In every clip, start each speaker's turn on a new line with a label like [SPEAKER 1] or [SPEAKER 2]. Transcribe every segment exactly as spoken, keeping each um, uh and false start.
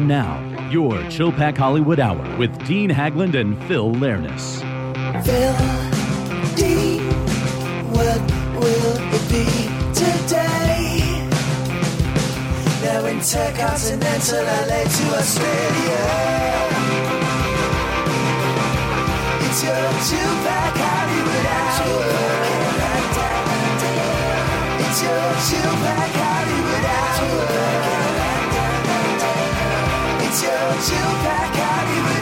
[SPEAKER 1] And now, your Chill Pack Hollywood Hour with Dean Hagland and Phil Lernis.
[SPEAKER 2] Phil, Dean, what will it be today? Now intercontinental L A to Australia. It's your Chill Pack Hollywood Hour. It's your Chill Pack Hollywood Hour. It's your Chill Pack Hollywood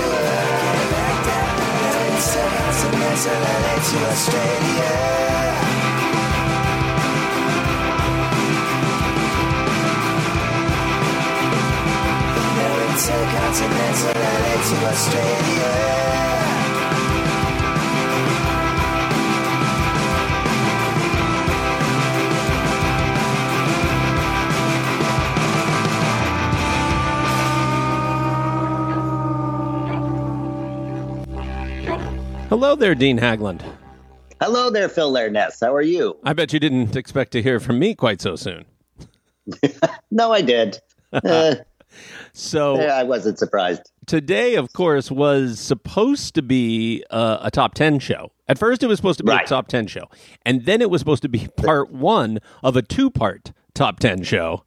[SPEAKER 2] Hour. Now intercontinental L A to Australia. Now intercontinental L A to Australia.
[SPEAKER 3] Hello there, Dean Hagland.
[SPEAKER 4] Hello there, Phil Lernis. How are you?
[SPEAKER 3] I bet you didn't expect to hear from me quite so soon.
[SPEAKER 4] No, I did. Uh,
[SPEAKER 3] so
[SPEAKER 4] I wasn't surprised.
[SPEAKER 3] Today, of course, was supposed to be uh, a top ten show. At first, it was supposed to be
[SPEAKER 4] right.
[SPEAKER 3] a top ten show. And then it was supposed to be part one of a two-part top ten show.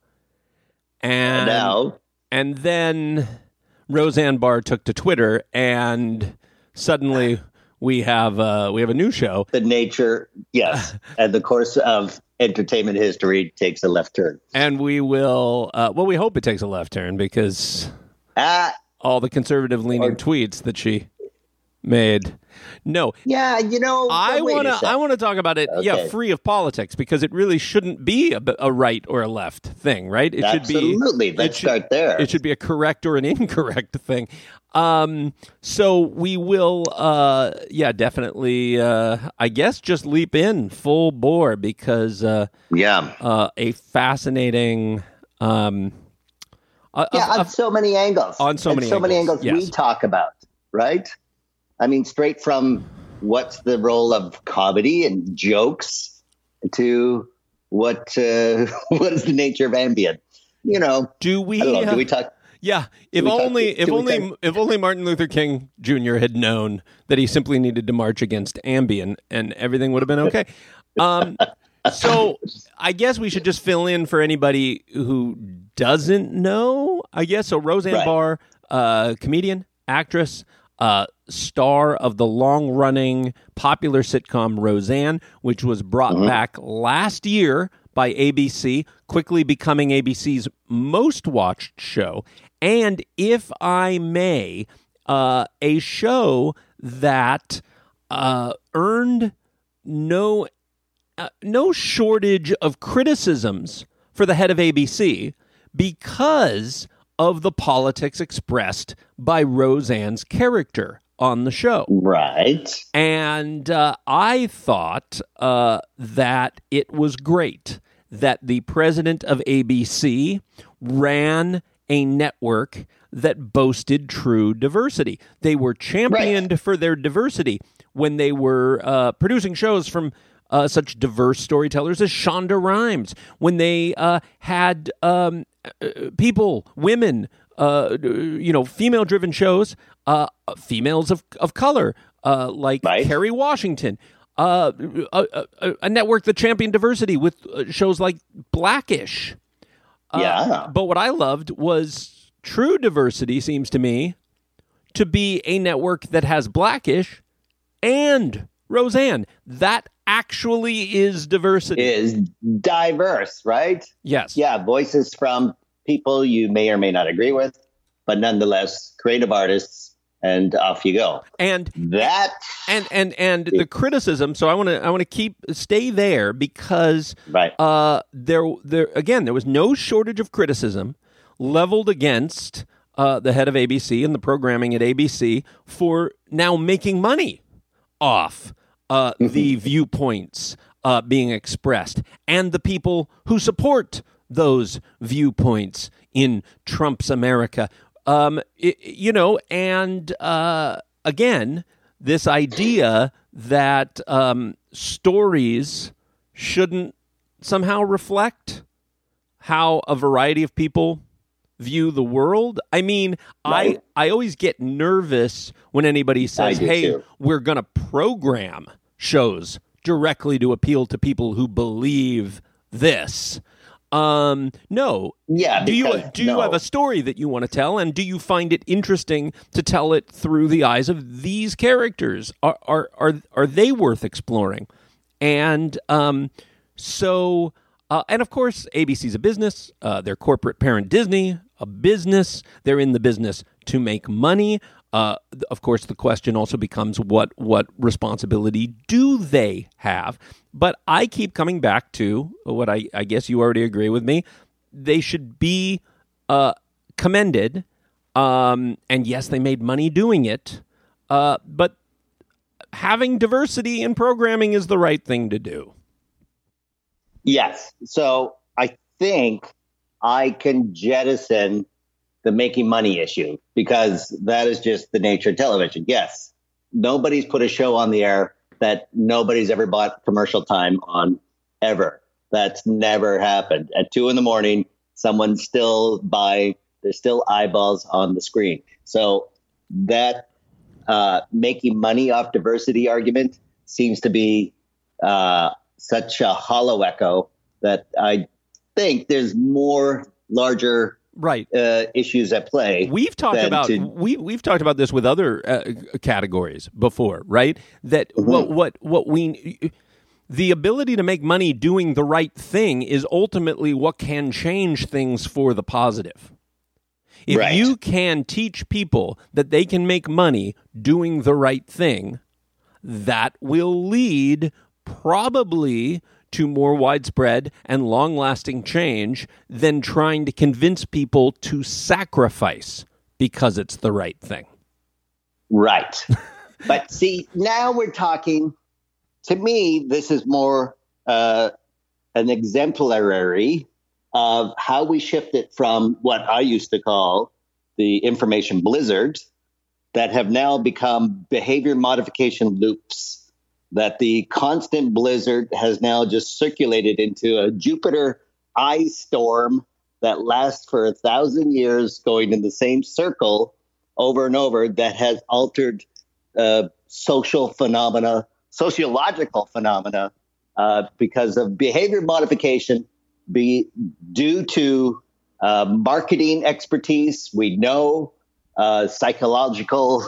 [SPEAKER 3] And,
[SPEAKER 4] now.
[SPEAKER 3] and then Roseanne Barr took to Twitter, and suddenly we have uh, we have a new show.
[SPEAKER 4] The nature, yes, and the course of entertainment history takes a left turn.
[SPEAKER 3] And we will, uh, well, we hope it takes a left turn because
[SPEAKER 4] uh,
[SPEAKER 3] all the conservative-leaning
[SPEAKER 4] or,
[SPEAKER 3] tweets that she made. No.
[SPEAKER 4] Yeah, you know,
[SPEAKER 3] I want to I want to talk about it, okay. yeah, free of politics, because it really shouldn't be a, a right or a left thing, right? It
[SPEAKER 4] Absolutely.
[SPEAKER 3] should be
[SPEAKER 4] Let's
[SPEAKER 3] should,
[SPEAKER 4] start there.
[SPEAKER 3] It should be a correct or an incorrect thing. Um, so we will, uh, yeah, definitely, uh, I guess just leap in full bore because, uh,
[SPEAKER 4] yeah,
[SPEAKER 3] uh, a fascinating, um,
[SPEAKER 4] uh, yeah, on uh, so many angles,
[SPEAKER 3] on so many,
[SPEAKER 4] so
[SPEAKER 3] angles.
[SPEAKER 4] many angles
[SPEAKER 3] yes.
[SPEAKER 4] we talk about, right? I mean, straight from what's the role of comedy and jokes to what, uh, what is the nature of Ambien? You know,
[SPEAKER 3] do we,
[SPEAKER 4] I don't know,
[SPEAKER 3] uh,
[SPEAKER 4] do we talk?
[SPEAKER 3] Yeah, if only,
[SPEAKER 4] talk,
[SPEAKER 3] if only,
[SPEAKER 4] talk?
[SPEAKER 3] if only Martin Luther King Junior had known that he simply needed to march against Ambien, and everything would have been okay. Um, so I guess we should just fill in for anybody who doesn't know. I guess so. Roseanne
[SPEAKER 4] right.
[SPEAKER 3] Barr, uh, comedian, actress, uh, star of the long-running popular sitcom Roseanne, which was brought mm-hmm. back last year by A B C, quickly becoming A B C's most watched show. And if I may, uh, a show that uh, earned no uh, no shortage of criticisms for the head of A B C because of the politics expressed by Roseanne's character on the show.
[SPEAKER 4] Right.
[SPEAKER 3] And uh, I thought uh, that it was great that the president of A B C ran a network that boasted true diversity. They were championed right. for their diversity when they were uh, producing shows from uh, such diverse storytellers as Shonda Rhimes, when they uh, had um, people, women, uh, you know, female-driven shows, uh, females of, of color, uh, like
[SPEAKER 4] right.
[SPEAKER 3] Kerry Washington, uh, a, a, a network that championed diversity with shows like Blackish.
[SPEAKER 4] Yeah.
[SPEAKER 3] Uh, but what I loved was true diversity seems to me to be a network that has Blackish and Roseanne. That actually is diversity.
[SPEAKER 4] Is diverse, right?
[SPEAKER 3] Yes.
[SPEAKER 4] Yeah, voices from people you may or may not agree with, but nonetheless creative artists, and off you go.
[SPEAKER 3] And
[SPEAKER 4] that
[SPEAKER 3] and and and the criticism. So I want to I want to keep stay there because
[SPEAKER 4] right.
[SPEAKER 3] uh, there there again there was no shortage of criticism leveled against uh, the head of A B C and the programming at A B C for now making money off uh, the viewpoints uh, being expressed and the people who support those viewpoints in Trump's America. Um, it, you know, and uh, again, this idea that um, stories shouldn't somehow reflect how a variety of people view the world. I mean,
[SPEAKER 4] Right.
[SPEAKER 3] I, I always get nervous when anybody says,
[SPEAKER 4] do
[SPEAKER 3] hey,
[SPEAKER 4] too.
[SPEAKER 3] we're going to program shows directly to appeal to people who believe this. Um, no.
[SPEAKER 4] Yeah,
[SPEAKER 3] Do you
[SPEAKER 4] because-
[SPEAKER 3] do you
[SPEAKER 4] no.
[SPEAKER 3] have a story that you want to tell, and do you find it interesting to tell it through the eyes of these characters? Are are are, are they worth exploring? And um, so, uh, and of course, A B C's a business. Uh, their corporate parent Disney, a business. They're in the business to make money. Uh, of course, the question also becomes what what responsibility do they have? But I keep coming back to what I, I guess you already agree with me. They should be uh, commended. Um, and yes, they made money doing it. Uh, but having diversity in programming is the right thing to do.
[SPEAKER 4] Yes. So I think I can jettison the making money issue because that is just the nature of television. Yes. Nobody's put a show on the air that nobody's ever bought commercial time on ever. That's never happened. At two in the morning, someone's still by, there's still eyeballs on the screen. So that uh, making money off diversity argument seems to be uh, such a hollow echo that I think there's more larger
[SPEAKER 3] Right.
[SPEAKER 4] uh, issues at play.
[SPEAKER 3] We've talked
[SPEAKER 4] than
[SPEAKER 3] about
[SPEAKER 4] to-
[SPEAKER 3] we we've talked about this with other uh, categories before, right? That
[SPEAKER 4] Mm-hmm.
[SPEAKER 3] what what what we the ability to make money doing the right thing is ultimately what can change things for the positive. If
[SPEAKER 4] Right.
[SPEAKER 3] you can teach people that they can make money doing the right thing, that will lead probably to more widespread and long-lasting change than trying to convince people to sacrifice because it's the right thing.
[SPEAKER 4] Right. But see, now we're talking, to me, this is more uh, an exemplary of how we shifted from what I used to call the information blizzard that have now become behavior modification loops, that the constant blizzard has now just circulated into a Jupiter ice storm that lasts for a thousand years, going in the same circle over and over, that has altered uh, social phenomena, sociological phenomena, uh, because of behavior modification be due to uh, marketing expertise. We know uh, psychological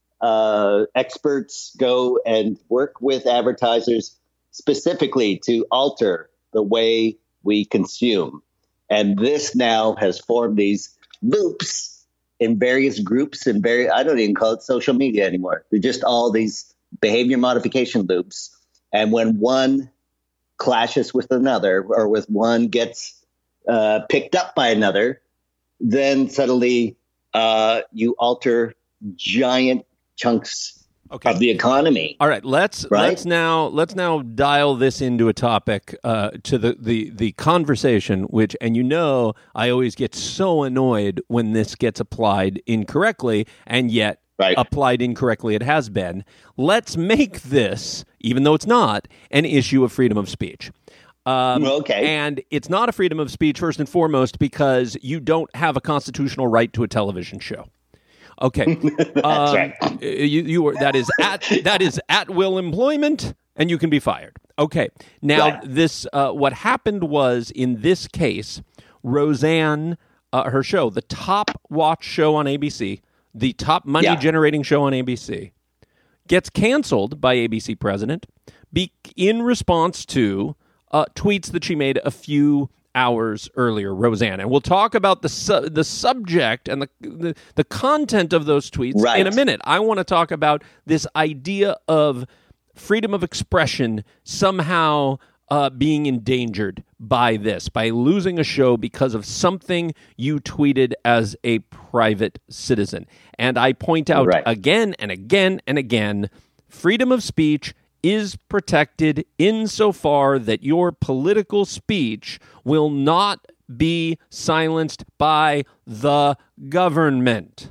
[SPEAKER 4] uh, experts go and work with advertisers specifically to alter the way we consume. And this now has formed these loops in various groups and very, I don't even call it social media anymore. They're just all these behavior modification loops. And when one clashes with another, or with one gets uh, picked up by another, then suddenly uh, you alter giant chunks
[SPEAKER 3] Okay.
[SPEAKER 4] of the economy.
[SPEAKER 3] All right, let's
[SPEAKER 4] Right?
[SPEAKER 3] let's now let's now dial this into a topic uh, to the, the the conversation, which, and you know, I always get so annoyed when this gets applied incorrectly, and yet
[SPEAKER 4] Right.
[SPEAKER 3] applied incorrectly it has been. Let's make this, even though it's not, an issue of freedom of speech. Um,
[SPEAKER 4] Okay.
[SPEAKER 3] And it's not a freedom of speech, first and foremost, because you don't have a constitutional right to a television show. Okay,
[SPEAKER 4] That's
[SPEAKER 3] Um,
[SPEAKER 4] right.
[SPEAKER 3] You, you are, that is at that is at will employment, and you can be fired. Okay, now
[SPEAKER 4] Right.
[SPEAKER 3] this uh, what happened was, in this case, Roseanne, uh, her show, the top watch show on A B C, the top money
[SPEAKER 4] Yeah.
[SPEAKER 3] generating show on A B C, gets canceled by A B C president be- in response to uh, tweets that she made a few hours earlier, Roseanne. And we'll talk about the su- the subject and the, the the content of those tweets
[SPEAKER 4] Right.
[SPEAKER 3] in a minute. I want to talk about this idea of freedom of expression somehow uh, being endangered by this, by losing a show because of something you tweeted as a private citizen. And I point out
[SPEAKER 4] Right.
[SPEAKER 3] again and again and again, freedom of speech is protected insofar that your political speech will not be silenced by the government.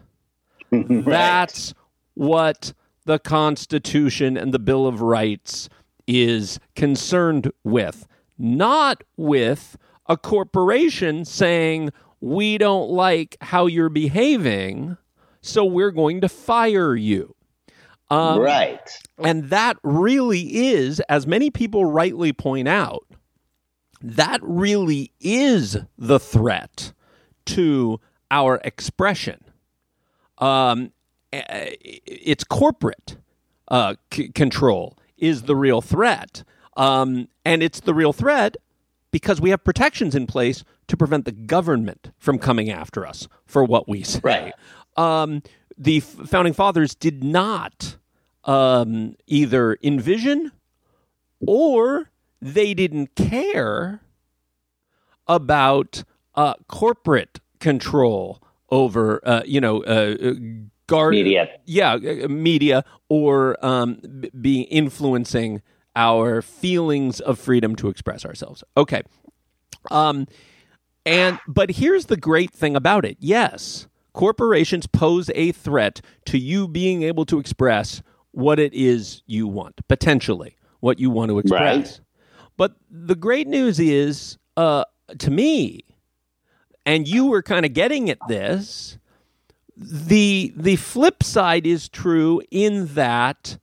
[SPEAKER 3] That's what the Constitution and the Bill of Rights is concerned with, not with a corporation saying, we don't like how you're behaving, so we're going to fire you. Um,
[SPEAKER 4] right.
[SPEAKER 3] And that really is, as many people rightly point out, that really is the threat to our expression. Um, it's corporate uh, c- control is the real threat. Um, and it's the real threat because we have protections in place to prevent the government from coming after us for what we say.
[SPEAKER 4] Right.
[SPEAKER 3] Um, the f- founding fathers did not um, either envision or they didn't care about uh, corporate control over, uh, you know, uh, guard
[SPEAKER 4] media.
[SPEAKER 3] Yeah, uh, media or um, b- be influencing our feelings of freedom to express ourselves. Okay. Um, and but here's the great thing about it. Yes, corporations pose a threat to you being able to express what it is you want, potentially what you want to express.
[SPEAKER 4] Right.
[SPEAKER 3] But the great news is, uh, to me, and you were kind of getting at this, the the flip side is true in that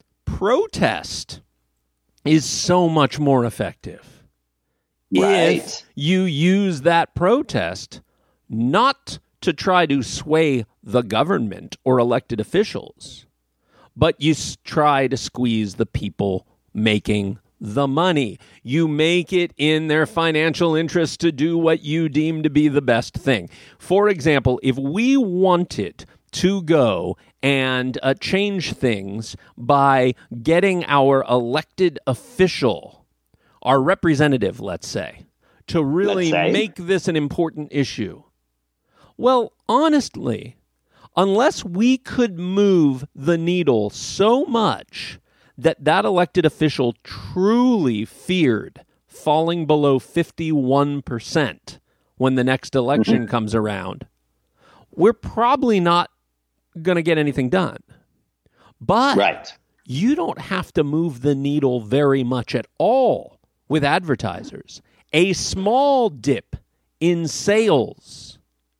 [SPEAKER 3] protest is so much more effective.
[SPEAKER 4] Right.
[SPEAKER 3] If you use that protest not to try to sway the government or elected officials, but you s- try to squeeze the people making the money. You make it in their financial interest to do what you deem to be the best thing. For example, if we wanted to go and uh, change things by getting our elected official, our representative, let's say, to really
[SPEAKER 4] Let's say.
[SPEAKER 3] make this an important issue, well, honestly, unless we could move the needle so much that that elected official truly feared falling below fifty-one percent when the next election
[SPEAKER 4] Mm-hmm.
[SPEAKER 3] comes around, we're probably not going to get anything done. But
[SPEAKER 4] Right.
[SPEAKER 3] you don't have to move the needle very much at all with advertisers. A small dip in sales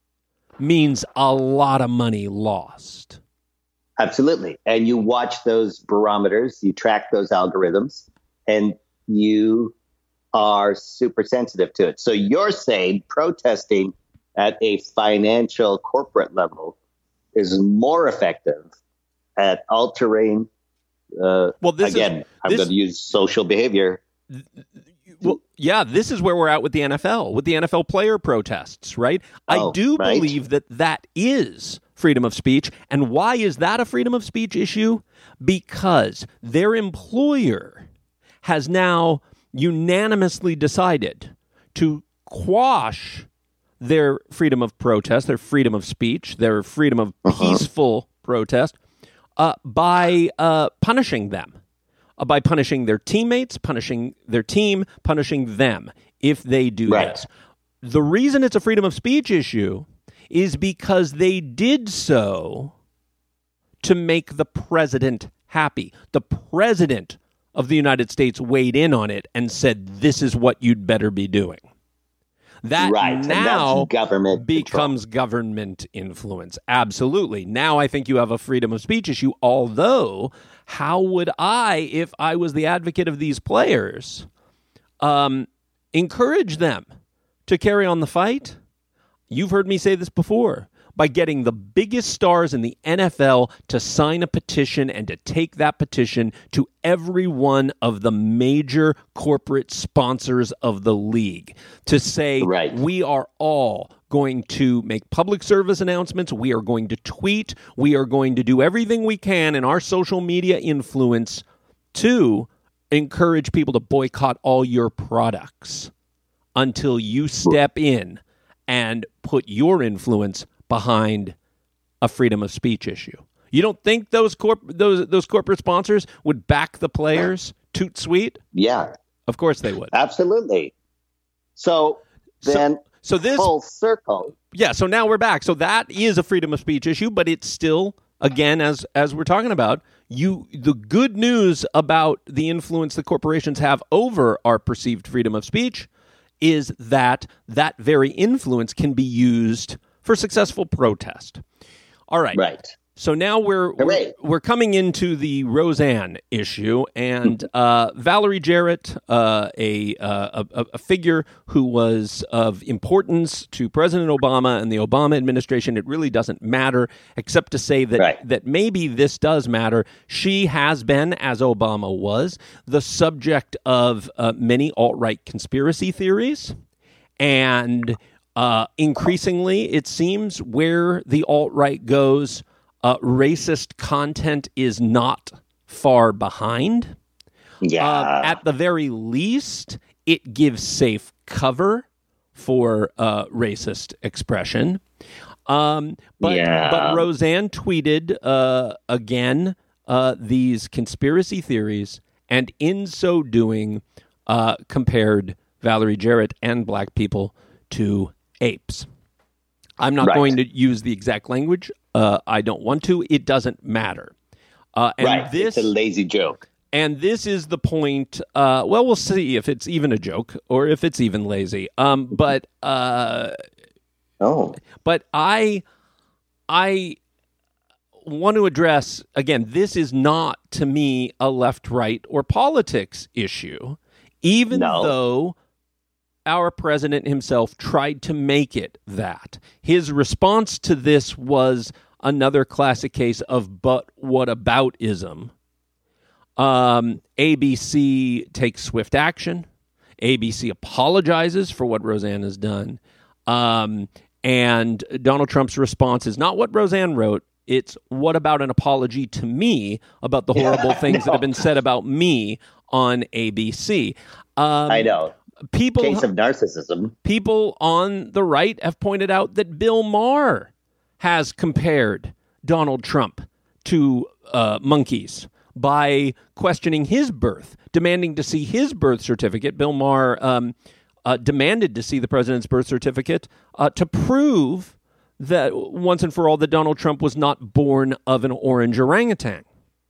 [SPEAKER 3] means a lot of money lost.
[SPEAKER 4] Absolutely. And you watch those barometers, you track those algorithms, and you are super sensitive to it. So you're saying protesting at a financial corporate level is more effective at altering, uh,
[SPEAKER 3] Well, this
[SPEAKER 4] again,
[SPEAKER 3] is,
[SPEAKER 4] I'm
[SPEAKER 3] this,
[SPEAKER 4] going to use social behavior.
[SPEAKER 3] Well, yeah, this is where we're at with the N F L, with the N F L player protests, right?
[SPEAKER 4] Oh,
[SPEAKER 3] I do
[SPEAKER 4] right.
[SPEAKER 3] believe that that is freedom of speech. And why is that a freedom of speech issue? Because their employer has now unanimously decided to quash their freedom of protest, their freedom of speech, their freedom of
[SPEAKER 4] Uh-huh.
[SPEAKER 3] peaceful protest uh, by uh, punishing them. Uh, by punishing their teammates, punishing their team, punishing them if they do
[SPEAKER 4] Right.
[SPEAKER 3] this. The reason it's a freedom of speech issue is because they did so to make the president happy. The president of the United States weighed in on it and said, this is what you'd better be doing. That
[SPEAKER 4] Right. And
[SPEAKER 3] now
[SPEAKER 4] that's government
[SPEAKER 3] becomes government influence. Absolutely. Now I think you have a freedom of speech issue, although how would I, if I was the advocate of these players, um, encourage them to carry on the fight? You've heard me say this before. By getting the biggest stars in the N F L to sign a petition and to take that petition to every one of the major corporate sponsors of the league to say,
[SPEAKER 4] Right.
[SPEAKER 3] we are all going to make public service announcements. We are going to tweet. We are going to do everything we can in our social media influence to encourage people to boycott all your products until you step in and put your influence behind a freedom of speech issue. You don't think those corp- those those corporate sponsors would back the players toot sweet?
[SPEAKER 4] Yeah,
[SPEAKER 3] Of course they would.
[SPEAKER 4] absolutely. So then
[SPEAKER 3] So this
[SPEAKER 4] full circle.
[SPEAKER 3] Yeah, so now we're back. So that is a freedom of speech issue, but it's still, again, as as we're talking about, you the good news about the influence that corporations have over our perceived freedom of speech is that that very influence can be used for successful protest. All right.
[SPEAKER 4] Right.
[SPEAKER 3] So now we're we're, we're coming into the Roseanne issue, and uh, Valerie Jarrett, uh, a, uh, a a figure who was of importance to President Obama and the Obama administration. It really doesn't matter, except to say that
[SPEAKER 4] right.
[SPEAKER 3] that maybe this does matter. She has been, as Obama was, the subject of uh, many alt-right conspiracy theories, and uh, increasingly, it seems, where the alt-right goes, Uh, racist content is not far behind.
[SPEAKER 4] Yeah.
[SPEAKER 3] Uh, at the very least, it gives safe cover for uh, racist expression. Um, but,
[SPEAKER 4] yeah.
[SPEAKER 3] but Roseanne tweeted uh, again uh, these conspiracy theories, and in so doing, uh, compared Valerie Jarrett and black people to apes. I'm not
[SPEAKER 4] right.
[SPEAKER 3] going to use the exact language. Uh, I don't want to. It doesn't matter. Uh, and
[SPEAKER 4] right.
[SPEAKER 3] This,
[SPEAKER 4] it's a lazy joke.
[SPEAKER 3] And this is the point. Uh, well, we'll see if it's even a joke or if it's even lazy. Um, but uh,
[SPEAKER 4] oh,
[SPEAKER 3] but I I want to address again. This is not to me a left, right, or politics issue, even
[SPEAKER 4] no.
[SPEAKER 3] though our president himself tried to make it that. His response to this was another classic case of but what aboutism. Um, A B C takes swift action. A B C apologizes for what Roseanne has done. Um, and Donald Trump's response is not what Roseanne wrote. It's what about an apology to me about the horrible
[SPEAKER 4] yeah,
[SPEAKER 3] things
[SPEAKER 4] no.
[SPEAKER 3] that have been said about me on A B C. Um,
[SPEAKER 4] I know.
[SPEAKER 3] People,
[SPEAKER 4] Case of narcissism.
[SPEAKER 3] People on the right have pointed out that Bill Maher has compared Donald Trump to uh, monkeys by questioning his birth, demanding to see his birth certificate. Bill Maher um, uh, demanded to see the president's birth certificate uh, to prove that once and for all that Donald Trump was not born of an orange orangutan.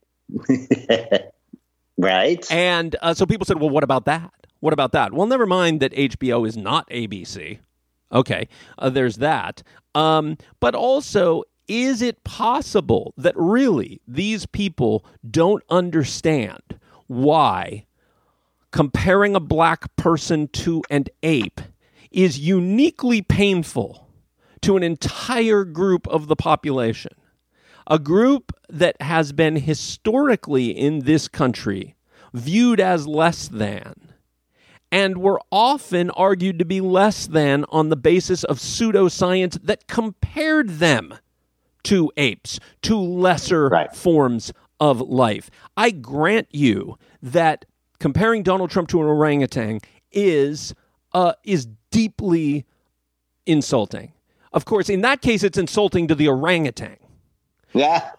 [SPEAKER 4] Right.
[SPEAKER 3] And uh, so people said, well, what about that? What about that? Well, never mind that H B O is not A B C. Okay, uh, there's that. Um, but also, is it possible that really these people don't understand why comparing a black person to an ape is uniquely painful to an entire group of the population? A group that has been historically in this country viewed as less than, and were often argued to be less than on the basis of pseudoscience that compared them to apes, to lesser
[SPEAKER 4] right.
[SPEAKER 3] forms of life. I grant you that comparing Donald Trump to an orangutan is uh, is deeply insulting. Of course, in that case, it's insulting to the orangutan.
[SPEAKER 4] Yeah.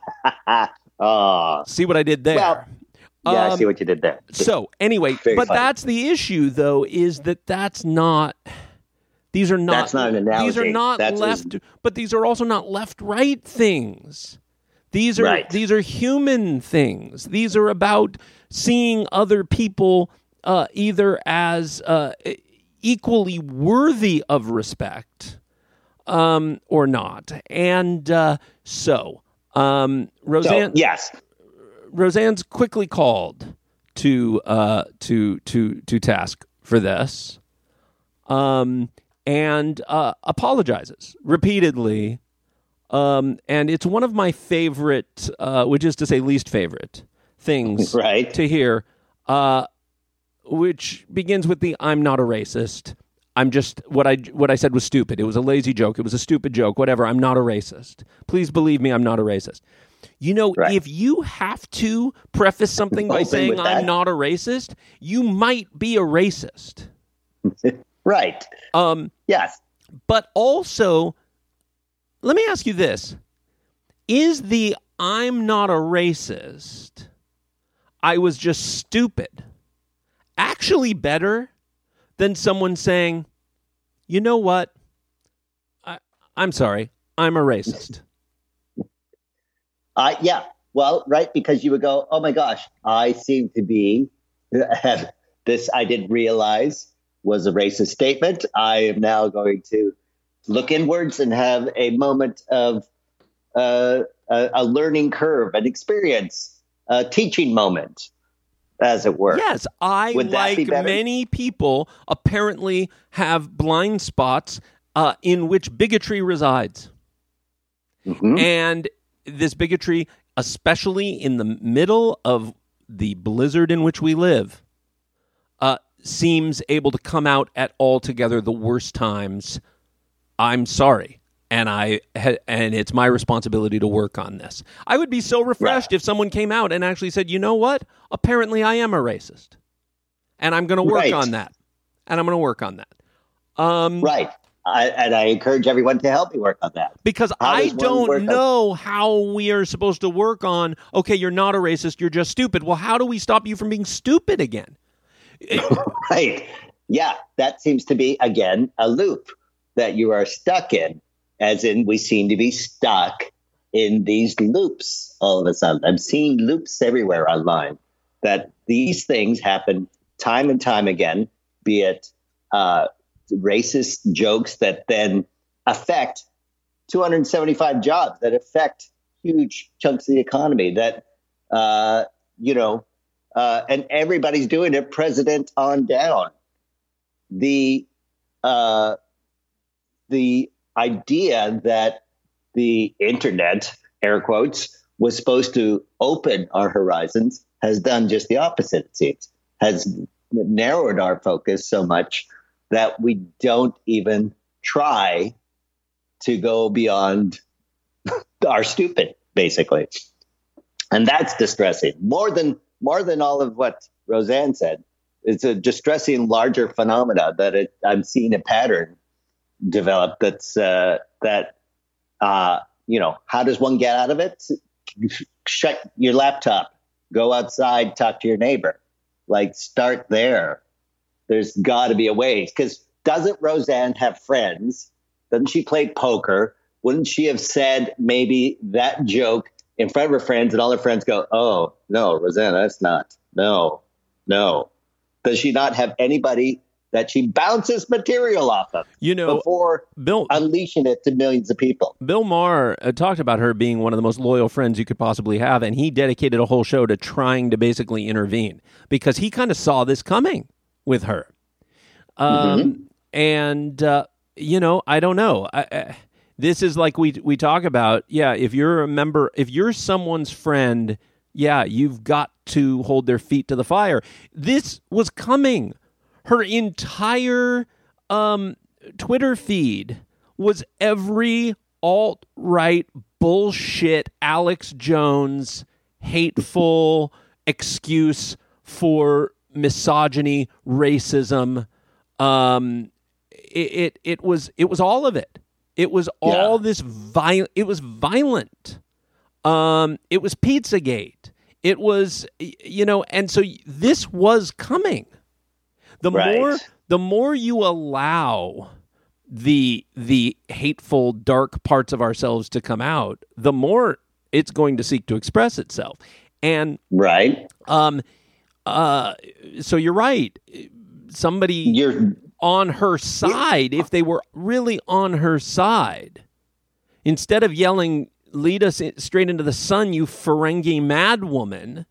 [SPEAKER 4] oh.
[SPEAKER 3] See what I did there?
[SPEAKER 4] Well, yeah,
[SPEAKER 3] um,
[SPEAKER 4] I see what you did there.
[SPEAKER 3] So anyway,
[SPEAKER 4] Very
[SPEAKER 3] but
[SPEAKER 4] funny.
[SPEAKER 3] that's the issue, though, is that that's not. These are not.
[SPEAKER 4] That's not an analogy.
[SPEAKER 3] These are not
[SPEAKER 4] That's
[SPEAKER 3] left,
[SPEAKER 4] as...
[SPEAKER 3] but these are also not left-right things. These are
[SPEAKER 4] right.
[SPEAKER 3] these are human things. These are about seeing other people uh, either as uh, equally worthy of respect um, or not. And uh, so, um, Roseanne.
[SPEAKER 4] So, yes.
[SPEAKER 3] Roseanne's quickly called to uh, to to to task for this, um, and uh, apologizes repeatedly. Um, and it's one of my favorite, uh, which is to say least favorite, things
[SPEAKER 4] right.
[SPEAKER 3] to hear, uh, which begins with the "I'm not a racist. I'm just what I what I said was stupid. It was a lazy joke. It was a stupid joke. Whatever. I'm not a racist. Please believe me. I'm not a racist." You know,
[SPEAKER 4] right.
[SPEAKER 3] if you have to preface something by saying I'm not a racist, you might be a racist.
[SPEAKER 4] right.
[SPEAKER 3] Um,
[SPEAKER 4] yes.
[SPEAKER 3] But also, let me ask you this. Is the I'm not a racist, I was just stupid, actually better than someone saying, you know what? I, I'm sorry, I'm a racist.
[SPEAKER 4] Uh, yeah, well, right, because you would go, oh my gosh, I seem to be, this I didn't realize, was a racist statement. I am now going to look inwards and have a moment of uh, a, a learning curve, an experience, a teaching moment, as it were.
[SPEAKER 3] Yes, I,
[SPEAKER 4] Would that be
[SPEAKER 3] like
[SPEAKER 4] better?
[SPEAKER 3] many people, apparently have blind spots uh, in which bigotry resides.
[SPEAKER 4] Mhm.
[SPEAKER 3] And this bigotry, especially in the middle of the blizzard in which we live, uh, seems able to come out at altogether the worst times. I'm sorry. And I ha- and it's my responsibility to work on this. I would be so refreshed
[SPEAKER 4] Right.
[SPEAKER 3] if someone came out and actually said, you know what? Apparently I am a racist. And I'm going to work
[SPEAKER 4] Right.
[SPEAKER 3] on that. And I'm going to work on that. Um,
[SPEAKER 4] Right. I, and I encourage everyone to help me work on that.
[SPEAKER 3] Because
[SPEAKER 4] How
[SPEAKER 3] I
[SPEAKER 4] does one work
[SPEAKER 3] don't
[SPEAKER 4] on-
[SPEAKER 3] know how we are supposed to work on, okay, you're not a racist, you're just stupid. Well, how do we stop you from being stupid again?
[SPEAKER 4] Right. Yeah, that seems to be, again, a loop that you are stuck in, as in we seem to be stuck in these loops all of a sudden. I'm seeing loops everywhere online that these things happen time and time again, be it uh, racist jokes that then affect two hundred seventy-five jobs, that affect huge chunks of the economy, that, uh, you know, uh, and everybody's doing it, president on down. The uh, the idea that the internet, air quotes, was supposed to open our horizons has done just the opposite, it seems, has narrowed our focus so much that we don't even try to go beyond our stupid, basically. And that's distressing. More than more than all of what Roseanne said. It's a distressing larger phenomena that it, I'm seeing a pattern develop that's uh, that, uh, you know, how does one get out of it? Shut your laptop, go outside, talk to your neighbor. Like, start there. There's got to be a way. Because doesn't Roseanne have friends? Doesn't she play poker? Wouldn't she have said maybe that joke in front of her friends and all her friends go, oh, no, Roseanne, that's not. No, no. Does she not have anybody that she bounces material off of
[SPEAKER 3] You know,
[SPEAKER 4] before
[SPEAKER 3] Bill
[SPEAKER 4] unleashing it to millions of people?
[SPEAKER 3] Bill Maher uh, talked about her being one of the most loyal friends you could possibly have, and he dedicated a whole show to trying to basically intervene because he kind of saw this coming with her. Um,
[SPEAKER 4] Mm-hmm.
[SPEAKER 3] And, uh, you know, I don't know. I, I, this is like we we talk about, yeah, if you're a member, if you're someone's friend, yeah, you've got to hold their feet to the fire. This was coming. Her entire um, Twitter feed was every alt-right bullshit Alex Jones hateful excuse for misogyny, racism. Um, it, it it was it was all of it. It was all
[SPEAKER 4] Yeah.
[SPEAKER 3] this violent. It was violent. Um, it was Pizzagate. It was, y- you know, and so this was coming. The
[SPEAKER 4] Right.
[SPEAKER 3] more the more you allow the the hateful, dark parts of ourselves to come out, the more it's going to seek to express itself. And
[SPEAKER 4] Right.
[SPEAKER 3] um, uh, so you're right. Somebody
[SPEAKER 4] You're
[SPEAKER 3] on her side, if they were really on her side, instead of yelling, lead us in, straight into the sun, you Ferengi madwoman,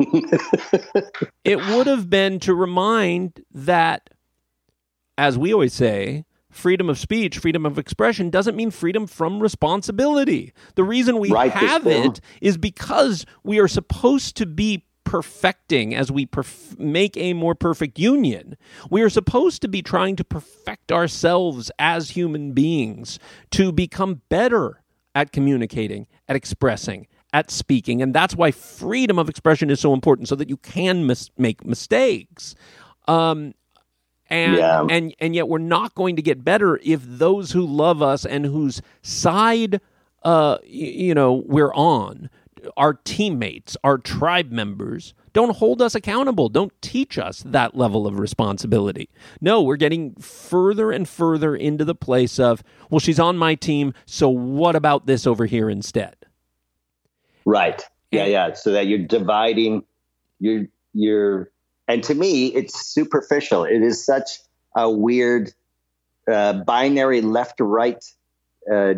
[SPEAKER 3] it would have been to remind that, as we always say, freedom of speech, freedom of expression doesn't mean freedom from responsibility. The reason we
[SPEAKER 4] Right,
[SPEAKER 3] have
[SPEAKER 4] Bill.
[SPEAKER 3] it is because we are supposed to be perfecting as we perf- make a more perfect union. We are supposed to be trying to perfect ourselves as human beings to become better at communicating, at expressing, at speaking. And that's why freedom of expression is so important, so that you can mis- make mistakes. Um, and,
[SPEAKER 4] Yeah.
[SPEAKER 3] and and yet we're not going to get better if those who love us and whose side uh, y- you know we're on, our teammates, our tribe members, don't hold us accountable, don't teach us that level of responsibility. No, we're getting further and further into the place of, well, she's on my team, so what about this over here instead?
[SPEAKER 4] right. Yeah,
[SPEAKER 3] And-
[SPEAKER 4] yeah. So that you're dividing, you're, you're, and to me, it's superficial. It is such a weird uh, binary left to right uh,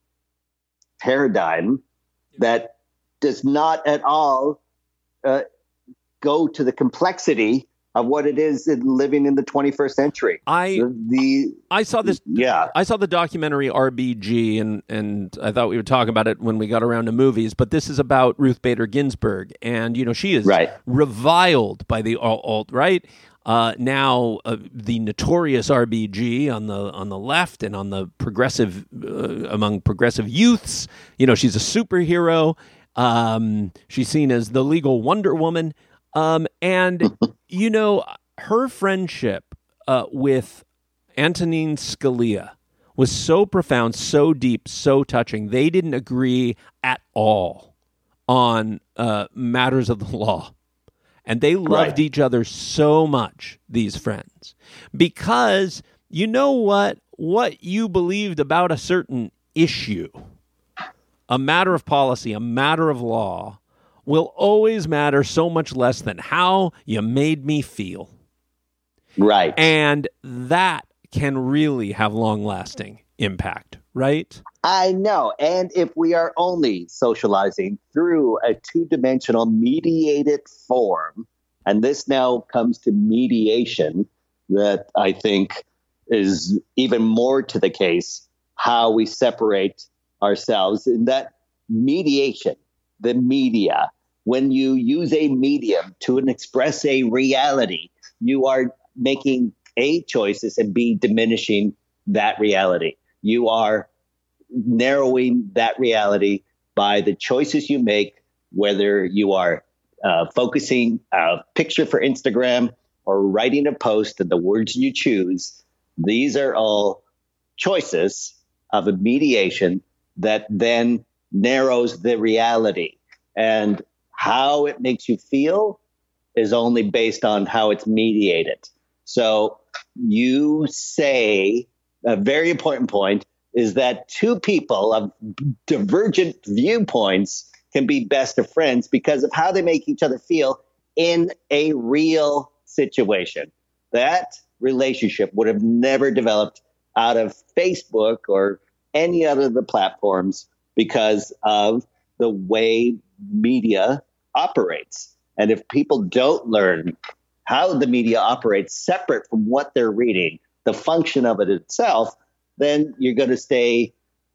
[SPEAKER 4] paradigm that does not at all uh, go to the complexity of what it is in living in the twenty-first century.
[SPEAKER 3] I
[SPEAKER 4] the, the
[SPEAKER 3] I saw this.
[SPEAKER 4] Yeah,
[SPEAKER 3] I saw the documentary R B G, and and I thought we would talk about it when we got around to movies. But this is about Ruth Bader Ginsburg, and you know she is
[SPEAKER 4] right.
[SPEAKER 3] reviled by the alt right. Uh, now uh, the notorious R B G on the on the left and on the progressive uh, among progressive youths. You know she's a superhero. Um, she's seen as the legal Wonder Woman. Um, and, you know, her friendship uh, with Antonin Scalia was so profound, so deep, so touching. They didn't agree at all on uh, matters of the law. And they loved right. each other so much, these friends, because you know what? What you believed about a certain issue, a matter of policy, a matter of law, will always matter so much less than how you made me feel.
[SPEAKER 4] Right.
[SPEAKER 3] And that can really have long-lasting impact, right?
[SPEAKER 4] I know. And if we are only socializing through a two-dimensional mediated form, and this now comes to mediation, that I think is even more to the case, how we separate ourselves in that mediation, the media. When you use a medium to express a reality, you are making A, choices, and B, diminishing that reality. You are narrowing that reality by the choices you make, whether you are uh, focusing a picture for Instagram or writing a post and the words you choose. These are all choices of a mediation that then narrows the reality. And how it makes you feel is only based on how it's mediated. So you say a very important point is that two people of divergent viewpoints can be best of friends because of how they make each other feel in a real situation. That relationship would have never developed out of Facebook or any other of the platforms because of the way media operates. And if people don't learn how the media operates separate from what they're reading, the function of it itself, then you're going to stay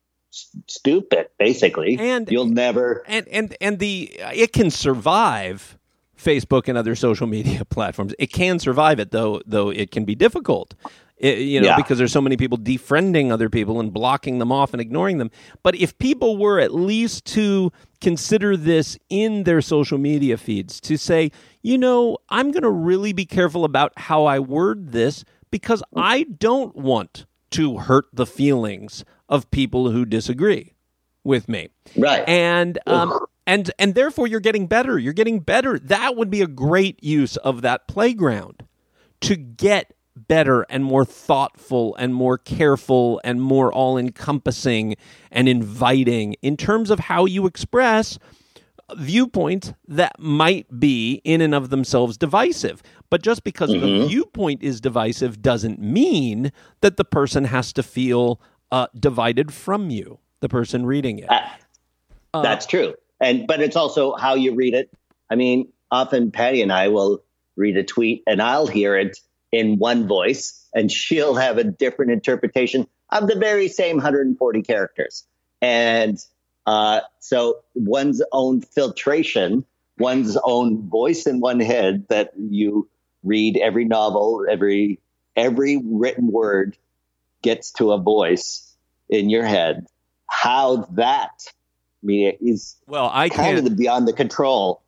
[SPEAKER 4] st- stupid, basically. And you'll never.
[SPEAKER 3] And, and, and the it can survive Facebook and other social media platforms. It can survive it, though, though it can be difficult. It, you know, yeah. because there's so many people defriending other people and blocking them off and ignoring them. But if people were at least to consider this in their social media feeds, to say, you know, I'm going to really be careful about how I word this because I don't want to hurt the feelings of people who disagree with me.
[SPEAKER 4] Right.
[SPEAKER 3] And um, and and therefore you're getting better. You're getting better. That would be a great use of that playground to get better and more thoughtful and more careful and more all-encompassing and inviting in terms of how you express viewpoints that might be in and of themselves divisive. But just because mm-hmm. the viewpoint is divisive doesn't mean that the person has to feel uh, divided from you, the person reading it. Uh,
[SPEAKER 4] uh, that's true. And but it's also how you read it. I mean, often Patty and I will read a tweet and I'll hear it in one voice, and she'll have a different interpretation of the very same one hundred forty characters. And uh, so one's own filtration, one's own voice in one head that you read every novel, every every written word gets to a voice in your head. How that I mean, is
[SPEAKER 3] well, I
[SPEAKER 4] kind
[SPEAKER 3] can't,
[SPEAKER 4] of beyond the control.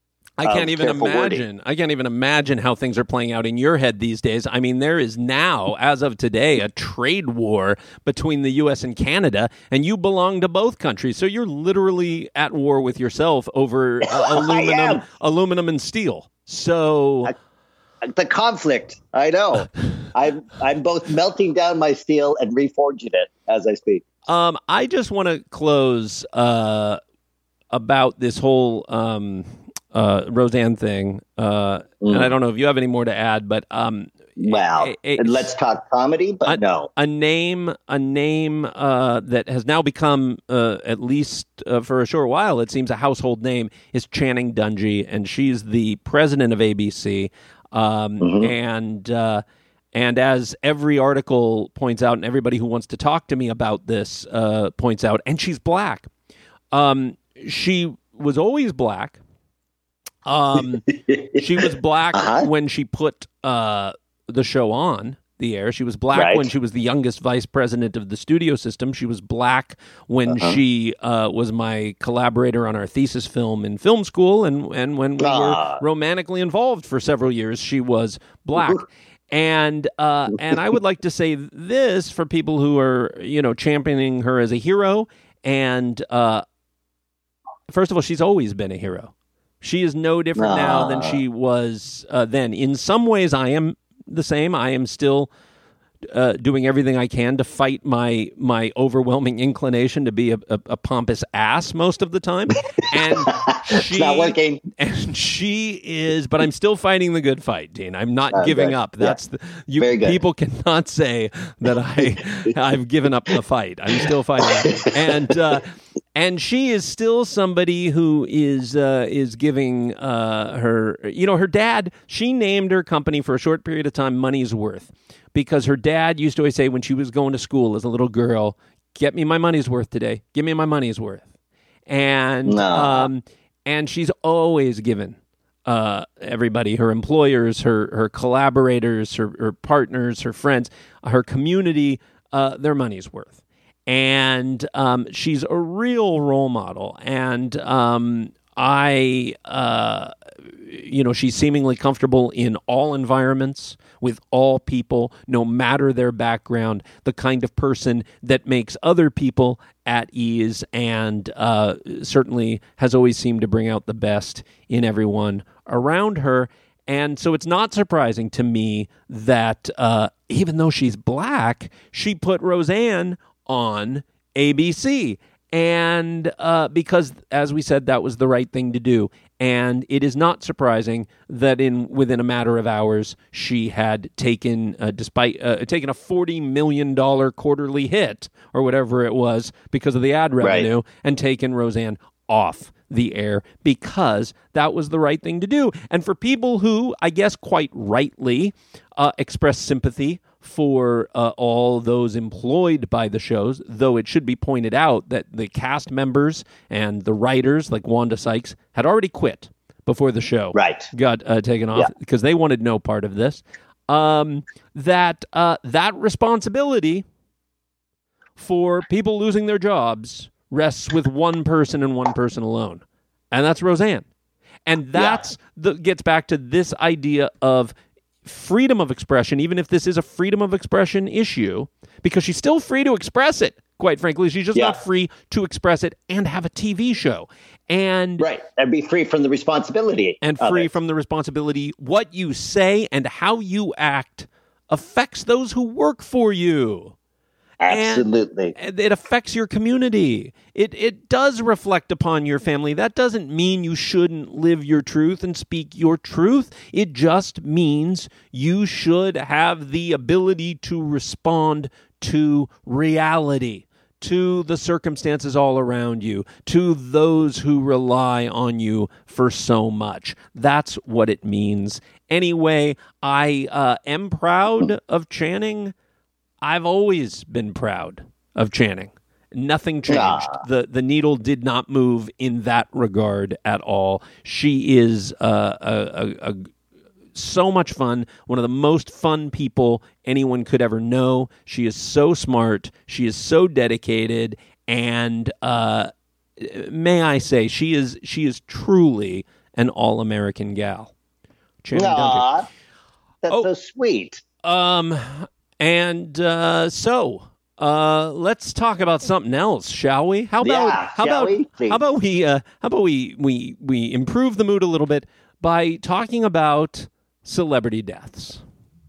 [SPEAKER 3] I can't even imagine. Wording. I can't even imagine how things are playing out in your head these days. I mean, there is now, as of today, a trade war between the U S and Canada, and you belong to both countries, so you're literally at war with yourself over uh, aluminum, aluminum and steel. So
[SPEAKER 4] I, the conflict, I know. I'm I'm both melting down my steel and reforging it as I speak.
[SPEAKER 3] Um, I just want to close uh, about this whole. Um, Uh, Roseanne thing, uh, mm. and I don't know if you have any more to add, but um,
[SPEAKER 4] Well,
[SPEAKER 3] a- a-
[SPEAKER 4] let's talk comedy, but
[SPEAKER 3] a,
[SPEAKER 4] no.
[SPEAKER 3] a name, a name uh, that has now become, uh, at least uh, for a short while, it seems a household name, is Channing Dungey, and she's the president of A B C. Um,
[SPEAKER 4] Mhm.
[SPEAKER 3] And uh, and as every article points out, and everybody who wants to talk to me about this uh, points out, and she's black. Um, she was always black. Um, she was black
[SPEAKER 4] Uh-huh.
[SPEAKER 3] when she put uh, the show on the air. She was black
[SPEAKER 4] Right.
[SPEAKER 3] when she was the youngest vice president of the studio system. She was black when
[SPEAKER 4] Uh-huh.
[SPEAKER 3] she uh, was my collaborator on our thesis film in film school, and, and when we
[SPEAKER 4] Ah.
[SPEAKER 3] were romantically involved for several years, she was black. And uh, and I would like to say this for people who are, you know, championing her as a hero. And uh, first of all, she's always been a hero. She is no different now than she was uh, then. In some ways, I am the same. I am still uh, doing everything I can to fight my my overwhelming inclination to be a, a, a pompous ass most of the time. And she,
[SPEAKER 4] It's not working.
[SPEAKER 3] And she is, but I'm still fighting the good fight, Dean. I'm not
[SPEAKER 4] Oh,
[SPEAKER 3] giving
[SPEAKER 4] good.
[SPEAKER 3] up. That's the, you.
[SPEAKER 4] Very good.
[SPEAKER 3] People cannot say that I I've given up the fight. I'm still fighting, and uh, and she is still somebody who is uh, is giving uh, her. You know, her dad. She named her company for a short period of time Money's Worth, because her dad used to always say when she was going to school as a little girl, "Get me my money's worth today. Give me my money's worth." And
[SPEAKER 4] No.
[SPEAKER 3] um, and she's always given uh, everybody, her employers, her her collaborators, her, her partners, her friends, her community, uh, their money's worth. And um, she's a real role model. And um, I, uh, you know, she's seemingly comfortable in all environments, with all people, no matter their background, the kind of person that makes other people at ease, and uh, certainly has always seemed to bring out the best in everyone around her. And so it's not surprising to me that uh, even though she's black, she put Roseanne on A B C. And uh, because, as we said, that was the right thing to do. And it is not surprising that in within a matter of hours, she had taken, uh, despite uh, taken a forty million dollars quarterly hit, or whatever it was, because of the ad revenue,
[SPEAKER 4] Right.
[SPEAKER 3] and taken Roseanne off the air, because that was the right thing to do. And for people who, I guess quite rightly, uh, express sympathy for uh, all those employed by the shows, though it should be pointed out that the cast members and the writers, like Wanda Sykes, had already quit before the show
[SPEAKER 4] Right.
[SPEAKER 3] got uh, taken off,
[SPEAKER 4] Yeah.
[SPEAKER 3] because they wanted no part of this. Um, that uh, that responsibility for people losing their jobs rests with one person and one person alone, and that's Roseanne. And that's the gets back to this idea of freedom of expression, even if this is a freedom of expression issue, because she's still free to express it, quite frankly. She's just
[SPEAKER 4] Yeah.
[SPEAKER 3] not free to express it and have a T V show. And
[SPEAKER 4] Right. And be free from the responsibility.
[SPEAKER 3] and
[SPEAKER 4] of
[SPEAKER 3] free
[SPEAKER 4] it.
[SPEAKER 3] from the responsibility. What you say and how you act affects those who work for you.
[SPEAKER 4] Absolutely.
[SPEAKER 3] And it affects your community. It it does reflect upon your family. That doesn't mean you shouldn't live your truth and speak your truth. It just means you should have the ability to respond to reality, to the circumstances all around you, to those who rely on you for so much. That's what it means. Anyway, I uh, am proud of Channing. I've always been proud of Channing. Nothing changed.
[SPEAKER 4] Ah.
[SPEAKER 3] The the needle did not move in that regard at all. She is uh, a, a, a so much fun, one of the most fun people anyone could ever know. She is so smart. She is so dedicated, and uh, may I say, she is she is truly an all-American gal. Channing Dungey.
[SPEAKER 4] Aw, that's
[SPEAKER 3] Oh.
[SPEAKER 4] so sweet.
[SPEAKER 3] Um, and uh, so uh, let's talk about something else, shall we? How about
[SPEAKER 4] Yeah,
[SPEAKER 3] how
[SPEAKER 4] shall
[SPEAKER 3] about
[SPEAKER 4] we? Please.
[SPEAKER 3] how about we uh, how about we we we improve the mood a little bit by talking about celebrity deaths?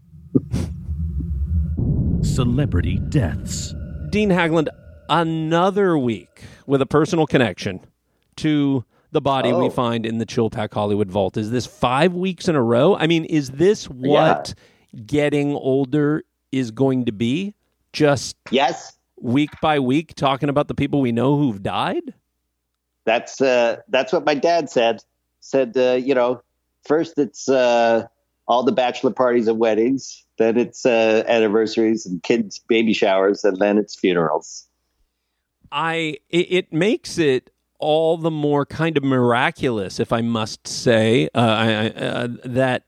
[SPEAKER 1] Celebrity deaths.
[SPEAKER 3] Dean Hagland, another week with a personal connection to the body we
[SPEAKER 4] Oh.
[SPEAKER 3] find in the Chill Pack Hollywood vault. Is this five weeks in a row? I mean, is this what getting older is going to be? Just
[SPEAKER 4] Yes,
[SPEAKER 3] week by week talking about the people we know who've died?
[SPEAKER 4] that's uh, that's what my dad said. Said uh, you know, first it's uh, all the bachelor parties and weddings, then it's uh, anniversaries and kids' baby showers, and then it's funerals.
[SPEAKER 3] I it, it makes it all the more kind of miraculous, if I must say, uh, I, I, uh, that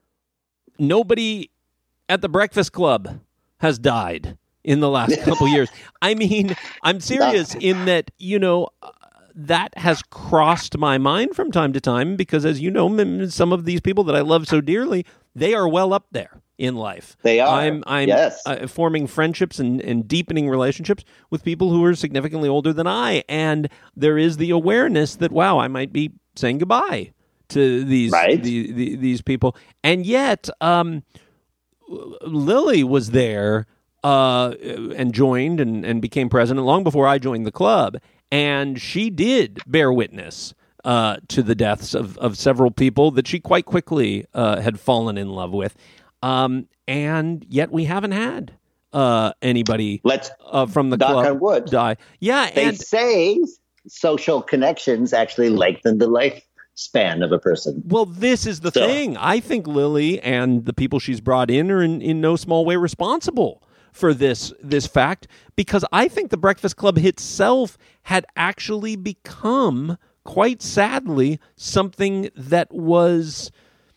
[SPEAKER 3] nobody at the Breakfast Club has died in the last couple years. I mean, I'm serious in that, you know, uh, that has crossed my mind from time to time because, as you know, m- some of these people that I love so dearly, they are well up there in life.
[SPEAKER 4] They are.
[SPEAKER 3] I'm, I'm
[SPEAKER 4] Yes.
[SPEAKER 3] uh, forming friendships and, and deepening relationships with people who are significantly older than I. And there is the awareness that, wow, I might be saying goodbye to these,
[SPEAKER 4] Right.
[SPEAKER 3] the, the, these people. And yet, um, Lily was there uh, and joined and, and became president long before I joined the club. And she did bear witness uh, to the deaths of, of several people that she quite quickly uh, had fallen in love with. Um, and yet we haven't had uh, anybody
[SPEAKER 4] Let's
[SPEAKER 3] uh, from the
[SPEAKER 4] knock
[SPEAKER 3] club
[SPEAKER 4] on wood.
[SPEAKER 3] die. Yeah,
[SPEAKER 4] They
[SPEAKER 3] and
[SPEAKER 4] say social connections actually lengthen the lifespan of a person.
[SPEAKER 3] well, this is the
[SPEAKER 4] So-
[SPEAKER 3] thing. I think Lily and the people she's brought in are in, in no small way responsible for this this fact, because I think the Breakfast Club itself had actually become, quite sadly, something that was,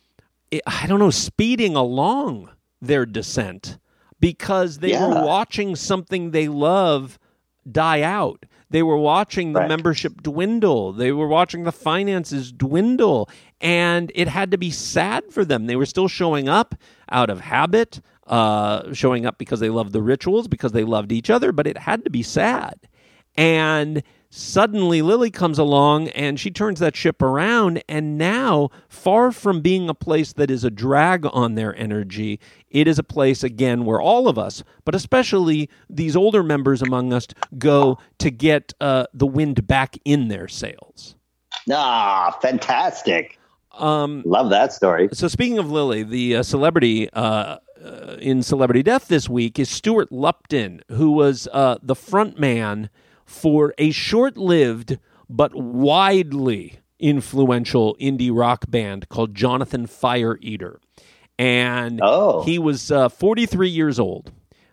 [SPEAKER 3] I don't know, speeding along their descent, because they
[SPEAKER 4] Yeah.
[SPEAKER 3] were watching something they love die out. They were watching the
[SPEAKER 4] Right.
[SPEAKER 3] membership dwindle. They were watching the finances dwindle. And it had to be sad for them. They were still showing up out of habit, uh, showing up because they loved the rituals, because they loved each other, but it had to be sad. And suddenly Lily comes along and she turns that ship around, and now, far from being a place that is a drag on their energy, it is a place, again, where all of us, but especially these older members among us, go to get uh, the wind back in their sails.
[SPEAKER 4] Ah, fantastic.
[SPEAKER 3] Um,
[SPEAKER 4] Love that story.
[SPEAKER 3] so speaking of Lily, the uh, celebrity uh, uh, in Celebrity Death this week is Stuart Lupton, who was uh, the front man for a short-lived but widely influential indie rock band called Jonathan Fire Eater. And
[SPEAKER 4] Oh.
[SPEAKER 3] he was uh, forty-three years old.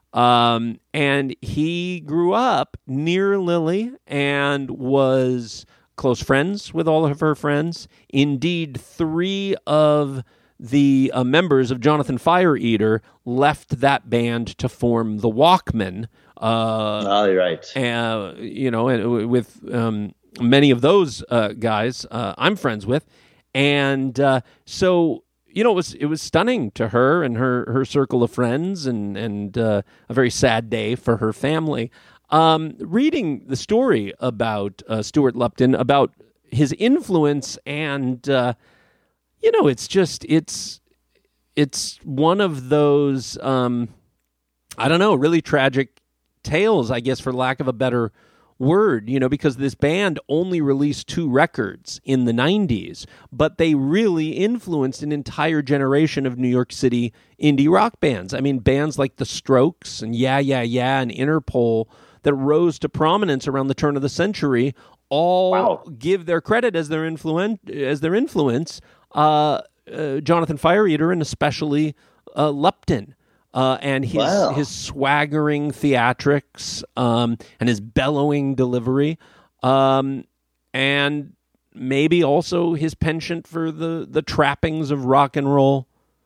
[SPEAKER 3] Um, and he grew up near Lily and was close friends with all of her friends. Indeed, three of the uh, members of Jonathan Fire Eater left that band to form the Walkmen. Uh,
[SPEAKER 4] Oh, you're right.
[SPEAKER 3] uh, you know, and w- with um, many of those uh, guys uh, I'm friends with, and uh, so you know, it was it was stunning to her and her her circle of friends, and and uh, a very sad day for her family. Um, reading the story about uh, Stuart Lupton, about his influence, and uh, you know, it's just it's it's one of those um, I don't know, really tragic tales, I guess, for lack of a better word, you know, because this band only released two records in the nineties, but they really influenced an entire generation of New York City indie rock bands. I mean, bands like The Strokes and Yeah, Yeah, Yeah and Interpol that rose to prominence around the turn of the century all
[SPEAKER 4] Wow.
[SPEAKER 3] give their credit as their influence, as their influence, uh, uh, Jonathan Fire Eater and especially uh, Lupton. Uh, and his
[SPEAKER 4] Wow.
[SPEAKER 3] his swaggering theatrics um, and his bellowing delivery, um, and maybe also his penchant for the, the trappings of rock and roll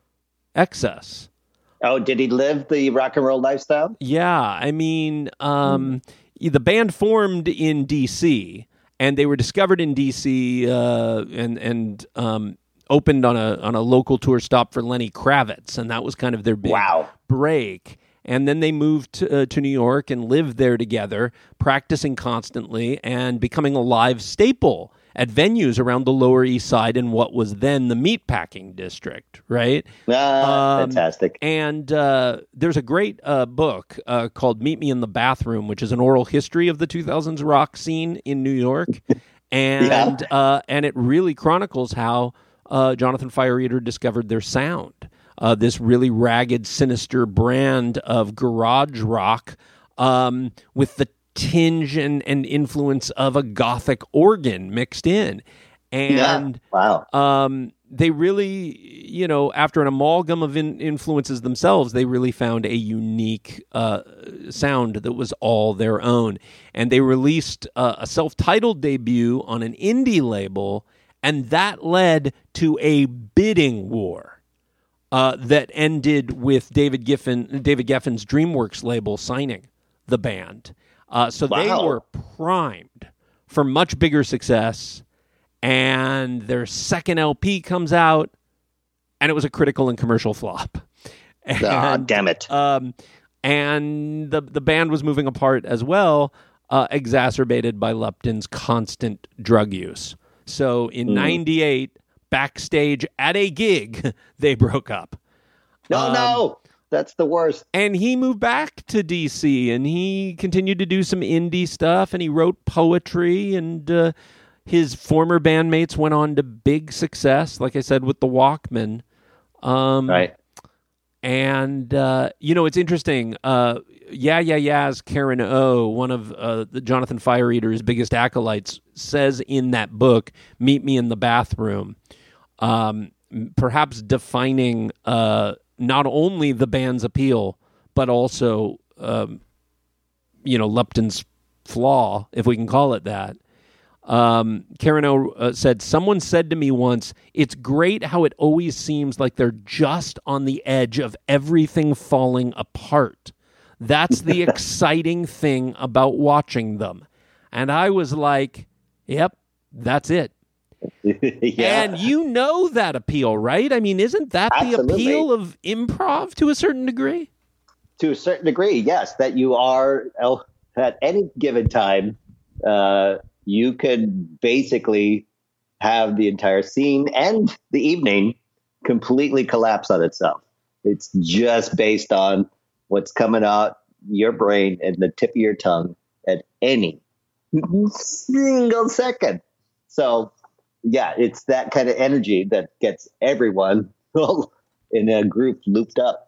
[SPEAKER 3] excess.
[SPEAKER 4] Oh, did he live the rock and roll lifestyle?
[SPEAKER 3] Yeah, I mean, um, the band formed in D C, and they were discovered in D C uh, and and um, opened on a on a local tour stop for Lenny Kravitz, and that was kind of their big
[SPEAKER 4] Wow.
[SPEAKER 3] break. And then they moved to, uh, to New York and lived there together, practicing constantly and becoming a live staple at venues around the Lower East Side in what was then the Meatpacking District, right?
[SPEAKER 4] Ah,
[SPEAKER 3] Um,
[SPEAKER 4] fantastic.
[SPEAKER 3] And uh, there's a great uh, book uh, called Meet Me in the Bathroom, which is an oral history of the two thousands rock scene in New York. And uh, and it really chronicles how uh, Jonathan Fire Eater discovered their sound. uh, this really ragged, sinister brand of garage rock um, with the tinge and, and influence of a gothic organ mixed in. And
[SPEAKER 4] yeah. wow.
[SPEAKER 3] um, they really, you know, after an amalgam of in- influences themselves, they really found a unique uh, sound that was all their own. And they released uh, a self-titled debut on an indie label, and that led to a bidding war uh, that ended with David Giffen, David Geffen's DreamWorks label signing the band. Uh, so wow. they were primed for much bigger success. And their second L P comes out, and it was a critical and commercial flop. And,
[SPEAKER 4] oh, damn it.
[SPEAKER 3] Um, and the the band was moving apart as well, uh, exacerbated by Lupton's constant drug use. So in mm. ninety-eight, backstage at a gig, they broke up.
[SPEAKER 4] No,
[SPEAKER 3] um,
[SPEAKER 4] no. That's the worst.
[SPEAKER 3] And he moved back to D C, and he continued to do some indie stuff, and he wrote poetry, and... Uh, his former bandmates went on to big success, like I said, with the Walkmen. Um,
[SPEAKER 4] right.
[SPEAKER 3] And, uh, you know, it's interesting. Uh, yeah, Yeah, Yeah's Karen O, one of uh, the Jonathan Fire Eater's biggest acolytes, says in that book, Meet Me in the Bathroom, um, perhaps defining uh, not only the band's appeal, but also, um, you know, Lupton's flaw, if we can call it that. Um, Karen O uh, said, someone said to me once, it's great how it always seems like they're just on the edge of everything falling apart. That's the exciting thing about watching them. And I was like, yep, that's it. yeah. And you know that appeal, right? I mean, isn't that Absolutely. the appeal of improv to a certain degree?
[SPEAKER 4] To a certain degree, yes, that you are at any given time, uh, you could basically have the entire scene and the evening completely collapse on itself. It's just based on what's coming out your brain and the tip of your tongue at any single second. So, yeah, it's that kind of energy that gets everyone in a group looped up.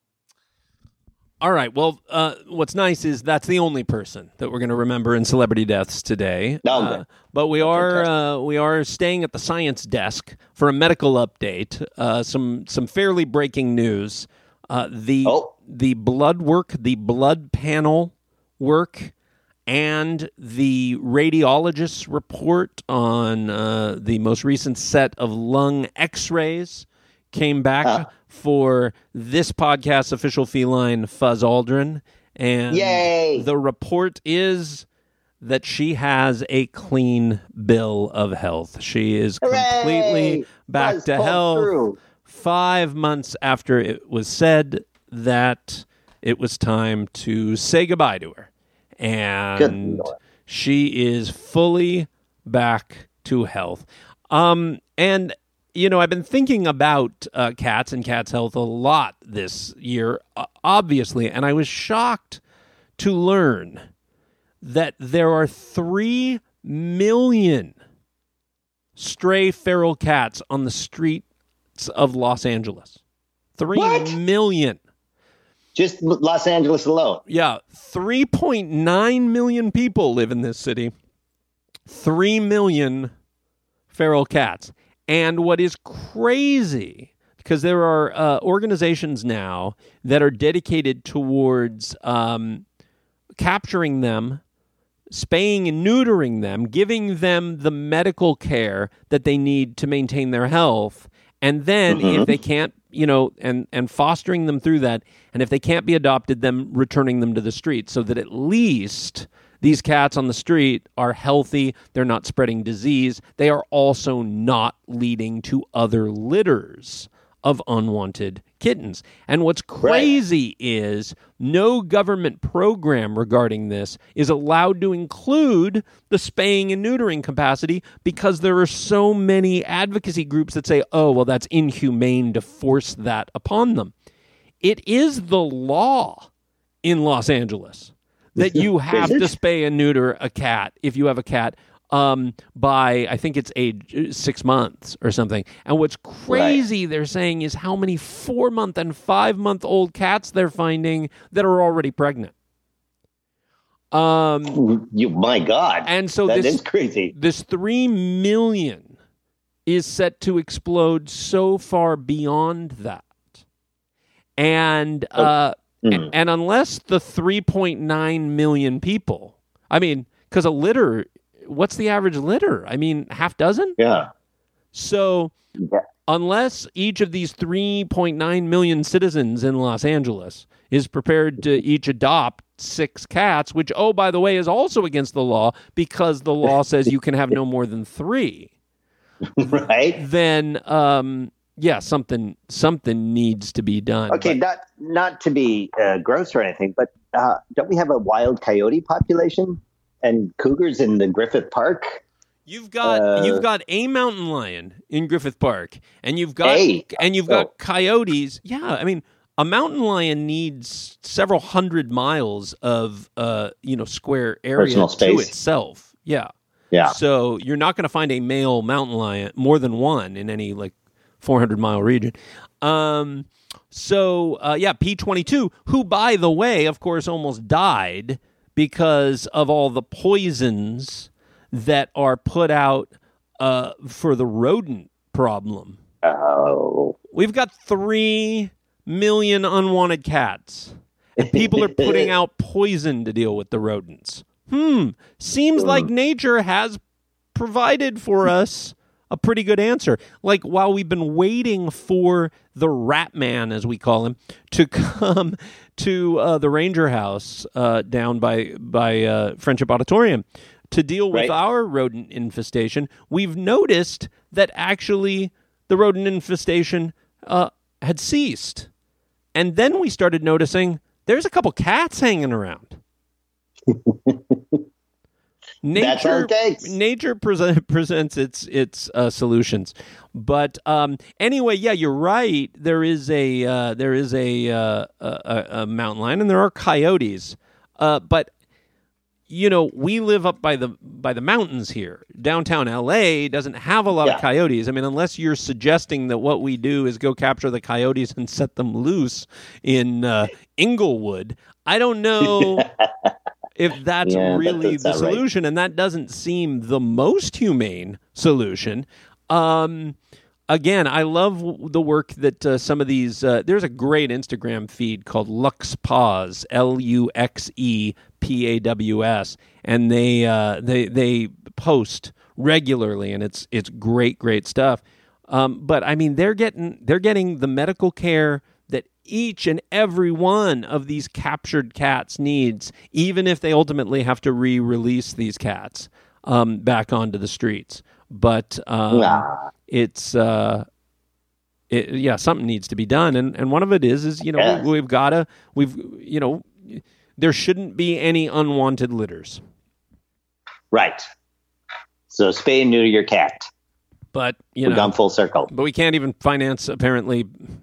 [SPEAKER 3] All right. Well, uh, what's nice is that's the only person that we're going to remember in celebrity deaths today.
[SPEAKER 4] No,
[SPEAKER 3] uh, but we are uh, we are staying at the science desk for a medical update. Uh, some some fairly breaking news. Uh, the
[SPEAKER 4] oh.
[SPEAKER 3] the blood work, the blood panel work, and the radiologist's report on uh, the most recent set of lung X-rays came back. Uh. for this podcast's official feline, Fuzz Aldrin. And
[SPEAKER 4] Yay!
[SPEAKER 3] The report is that she has a clean bill of health. She is
[SPEAKER 4] Hooray!
[SPEAKER 3] completely back
[SPEAKER 4] Fuzz
[SPEAKER 3] to health.
[SPEAKER 4] Through.
[SPEAKER 3] Five months after it was said that it was time to say goodbye to her. And she is fully back to health. Um, and... You know, I've been thinking about uh, cats and cats' health a lot this year, uh, obviously, and I was shocked to learn that there are three million stray feral cats on the streets of Los Angeles. Three
[SPEAKER 4] what?
[SPEAKER 3] million.
[SPEAKER 4] Just Los Angeles alone?
[SPEAKER 3] Yeah. three point nine million people live in this city. Three million feral cats. And what is crazy, because there are uh, organizations now that are dedicated towards um, capturing them, spaying and neutering them, giving them the medical care that they need to maintain their health, and then mm-hmm. if they can't, you know, and, and fostering them through that, and if they can't be adopted, then returning them to the street so that at least these cats on the street are healthy, they're not spreading disease, they are also not leading to other litters of unwanted kittens. And what's crazy right. is no government program regarding this is allowed to include the spaying and neutering capacity because there are so many advocacy groups that say, oh, well, that's inhumane to force that upon them. It is the law in Los Angeles that you have to spay and neuter a cat if you have a cat um, by, I think it's age six months or something. And what's crazy, right. they're saying, is how many four-month and five-month-old cats they're finding that are already pregnant. Um,
[SPEAKER 4] you, my God.
[SPEAKER 3] And so
[SPEAKER 4] that
[SPEAKER 3] this
[SPEAKER 4] is crazy.
[SPEAKER 3] This three million is set to explode so far beyond that. And uh,
[SPEAKER 4] oh. mm.
[SPEAKER 3] and, and unless the three point nine million people, I mean, because a litter, what's the average litter? I mean, half dozen?
[SPEAKER 4] Yeah.
[SPEAKER 3] So
[SPEAKER 4] yeah.
[SPEAKER 3] unless each of these three point nine million citizens in Los Angeles is prepared to each adopt six cats, which, oh, by the way, is also against the law because the law says you can have no more than three.
[SPEAKER 4] Right.
[SPEAKER 3] Then, um, yeah, something something needs to be done.
[SPEAKER 4] Okay,
[SPEAKER 3] but,
[SPEAKER 4] not not to be uh, gross or anything, but uh, don't we have a wild coyote population and cougars in the Griffith Park?
[SPEAKER 3] You've got uh, you've got a mountain lion in Griffith Park, and you've got
[SPEAKER 4] a,
[SPEAKER 3] and you've got
[SPEAKER 4] oh.
[SPEAKER 3] coyotes. Yeah, I mean, a mountain lion needs several hundred miles of uh, you know, square area to itself. Yeah.
[SPEAKER 4] Yeah.
[SPEAKER 3] So you're not going to find a male mountain lion, more than one, in any like four hundred mile region. Um, so uh, yeah, P twenty-two, who, by the way, of course, almost died because of all the poisons that are put out uh, for the rodent problem.
[SPEAKER 4] Oh.
[SPEAKER 3] We've got three million unwanted cats, and people are putting out poison to deal with the rodents. Hmm, seems like nature has provided for us a pretty good answer. Like, while we've been waiting for the Rat Man, as we call him, to come to uh, the Ranger House uh, down by, by uh, Friendship Auditorium to deal with
[SPEAKER 4] right.
[SPEAKER 3] our rodent infestation, we've noticed that actually the rodent infestation uh, had ceased. And then we started noticing there's a couple cats hanging around. Nature, nature present, presents its its uh, solutions, but um, anyway, yeah, you're right. There is a uh, there is a, uh, a a mountain lion, and there are coyotes. Uh, but you know, we live up by the by the mountains here. Downtown L A doesn't have a lot
[SPEAKER 4] yeah.
[SPEAKER 3] of coyotes. I mean, unless you're suggesting that what we do is go capture the coyotes and set them loose in uh, Inglewood, I don't know. If that's
[SPEAKER 4] yeah,
[SPEAKER 3] really
[SPEAKER 4] that
[SPEAKER 3] the solution,
[SPEAKER 4] right.
[SPEAKER 3] and that doesn't seem the most humane solution. Um, again, I love the work that uh, some of these, uh, there's a great Instagram feed called Lux Paws, L U X E P A W S, and they uh, they they post regularly, and it's it's great, great stuff. Um, but I mean, they're getting they're getting the medical care that each and every one of these captured cats needs, even if they ultimately have to re-release these cats um, back onto the streets. But um,
[SPEAKER 4] nah.
[SPEAKER 3] it's, uh, it, yeah, something needs to be done. And, and one of it is, is, you know,
[SPEAKER 4] yeah.
[SPEAKER 3] we, we've got to, we've, you know, there shouldn't be any unwanted litters.
[SPEAKER 4] Right. So spay and neuter your cat.
[SPEAKER 3] But, you
[SPEAKER 4] We've
[SPEAKER 3] know,
[SPEAKER 4] gone full circle.
[SPEAKER 3] But we can't even finance, apparently,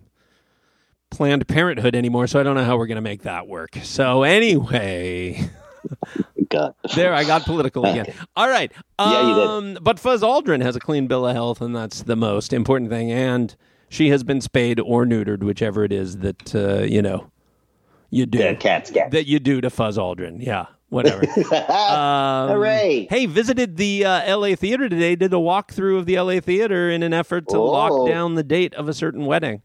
[SPEAKER 3] Planned Parenthood anymore, so I don't know how we're going to make that work. So anyway,
[SPEAKER 4] God.
[SPEAKER 3] there, I got political again. All right. Um,
[SPEAKER 4] yeah, you did.
[SPEAKER 3] But Fuzz Aldrin has a clean bill of health, and that's the most important thing. And she has been spayed or neutered, whichever it is that, uh, you know, you do.
[SPEAKER 4] The cat's cat.
[SPEAKER 3] That you do to Fuzz Aldrin. Yeah, whatever. um,
[SPEAKER 4] Hooray.
[SPEAKER 3] Hey, visited the uh, L A Theater today, did a walkthrough of the L A Theater in an effort to
[SPEAKER 4] oh.
[SPEAKER 3] lock down the date of a certain wedding.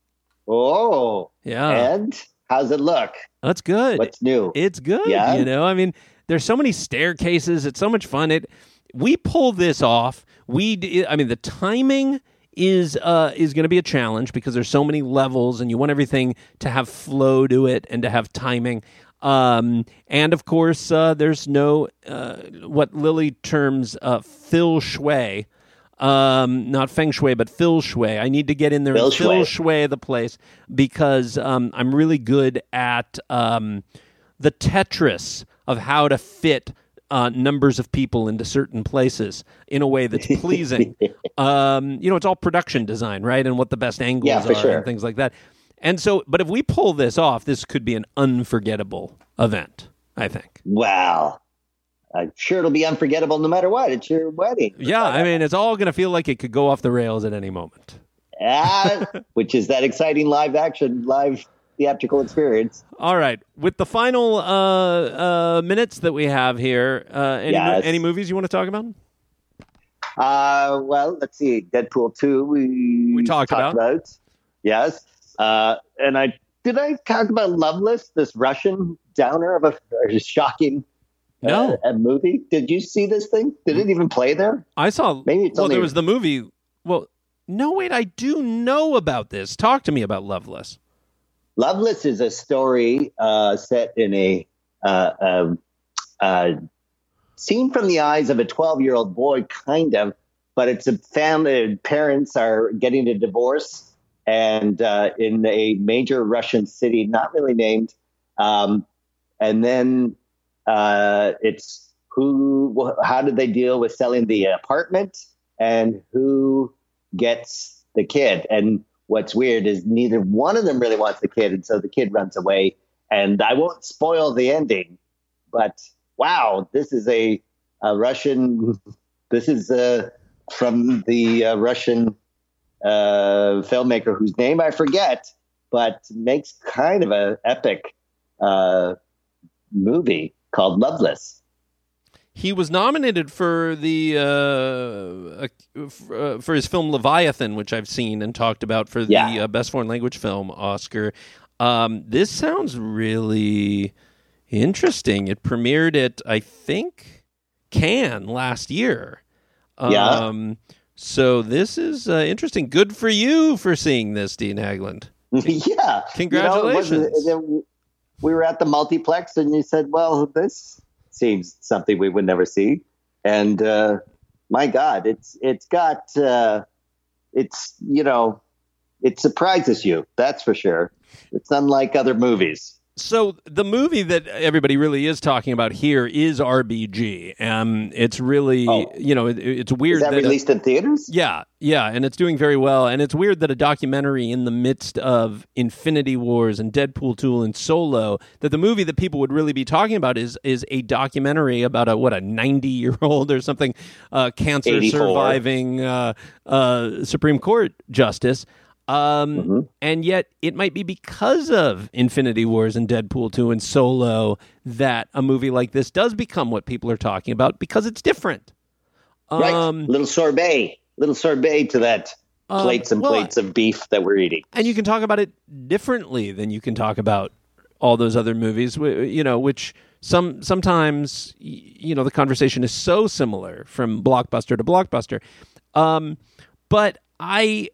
[SPEAKER 4] Oh,
[SPEAKER 3] yeah.
[SPEAKER 4] And how's it look?
[SPEAKER 3] That's good.
[SPEAKER 4] What's new?
[SPEAKER 3] It's good.
[SPEAKER 4] Yeah?
[SPEAKER 3] You know, I mean, there's so many staircases. It's so much fun. It we pull this off. We, I mean, the timing is uh, is going to be a challenge because there's so many levels, and you want everything to have flow to it and to have timing. Um, and of course, uh, there's no uh, what Lily terms uh, feng shui. Um, not feng shui, but fil shui. I need to get in there and fil shui the place because um, I'm really good at um, the Tetris of how to fit uh, numbers of people into certain places in a way that's pleasing. um, you know, it's all production design, right? And what the best angles
[SPEAKER 4] yeah, for
[SPEAKER 3] are
[SPEAKER 4] sure.
[SPEAKER 3] and things like that. And so, but if we pull this off, this could be an unforgettable event, I think.
[SPEAKER 4] Wow. I'm sure it'll be unforgettable no matter what. It's your wedding.
[SPEAKER 3] Yeah, I mean, it's all going to feel like it could go off the rails at any moment.
[SPEAKER 4] Ah, which is that exciting live action, live theatrical experience.
[SPEAKER 3] All right. With the final uh, uh, minutes that we have here, uh, any,
[SPEAKER 4] Yes.
[SPEAKER 3] any movies you want to talk about?
[SPEAKER 4] Uh, well, let's see. Deadpool two. We
[SPEAKER 3] We talked about.
[SPEAKER 4] Yes. Uh, and I did I talk about Loveless, this Russian downer of a, a shocking
[SPEAKER 3] No.
[SPEAKER 4] uh, a movie. Did you see this thing? Did it even play there?
[SPEAKER 3] I saw.
[SPEAKER 4] Maybe it's
[SPEAKER 3] well,
[SPEAKER 4] only-
[SPEAKER 3] there was the movie. Well, no, wait. I do know about this. Talk to me about Loveless.
[SPEAKER 4] Loveless is a story uh, set in a uh, uh, uh, seen from the eyes of a twelve-year-old boy, kind of, but it's a family. Parents are getting a divorce, and uh, in a major Russian city, not really named, um, and then uh, it's who, how did they deal with selling the apartment, and who gets the kid. And what's weird is neither one of them really wants the kid, and so the kid runs away. And I won't spoil the ending, but wow, this is a, a Russian. This is uh, from the uh, Russian uh, filmmaker whose name I forget, but makes kind of a epic uh, movie called Loveless.
[SPEAKER 3] He was nominated for the uh, uh, uh, for his film Leviathan, which I've seen and talked about for the
[SPEAKER 4] Yeah.
[SPEAKER 3] uh, Best Foreign Language Film Oscar. Um, this sounds really interesting. It premiered at, I think, Cannes last year.
[SPEAKER 4] Yeah.
[SPEAKER 3] Um, so this is uh, interesting. Good for you for seeing this, Dean Hagland.
[SPEAKER 4] Yeah.
[SPEAKER 3] Congratulations.
[SPEAKER 4] You know, it wasn't- we were at the multiplex, and you said, well, this seems something we would never see. And uh, my God, it's it's got, uh, it's, you know, it surprises you. That's for sure. It's unlike other movies.
[SPEAKER 3] So the movie that everybody really is talking about here is R B G. Um, it's really,
[SPEAKER 4] Oh.
[SPEAKER 3] you know, it, it's weird
[SPEAKER 4] Is that
[SPEAKER 3] that a-
[SPEAKER 4] released in theaters?
[SPEAKER 3] yeah, yeah, and it's doing very well. And it's weird that a documentary in the midst of Infinity Wars and Deadpool two and Solo, that the movie that people would really be talking about is is a documentary about a what a ninety year old or something uh, cancer
[SPEAKER 4] eighty-four
[SPEAKER 3] surviving uh, uh, Supreme Court justice. Um,
[SPEAKER 4] Mm-hmm.
[SPEAKER 3] And yet it might be because of Infinity Wars and Deadpool two and Solo that a movie like this does become what people are talking about, because it's different.
[SPEAKER 4] Right.
[SPEAKER 3] Um,
[SPEAKER 4] Little sorbet. Little sorbet to that
[SPEAKER 3] Um,
[SPEAKER 4] plates and
[SPEAKER 3] well,
[SPEAKER 4] plates of beef that we're eating.
[SPEAKER 3] and you can talk about it differently than you can talk about all those other movies, wh- you know, which some sometimes, y- you know, the conversation is so similar from blockbuster to blockbuster. Um, but I...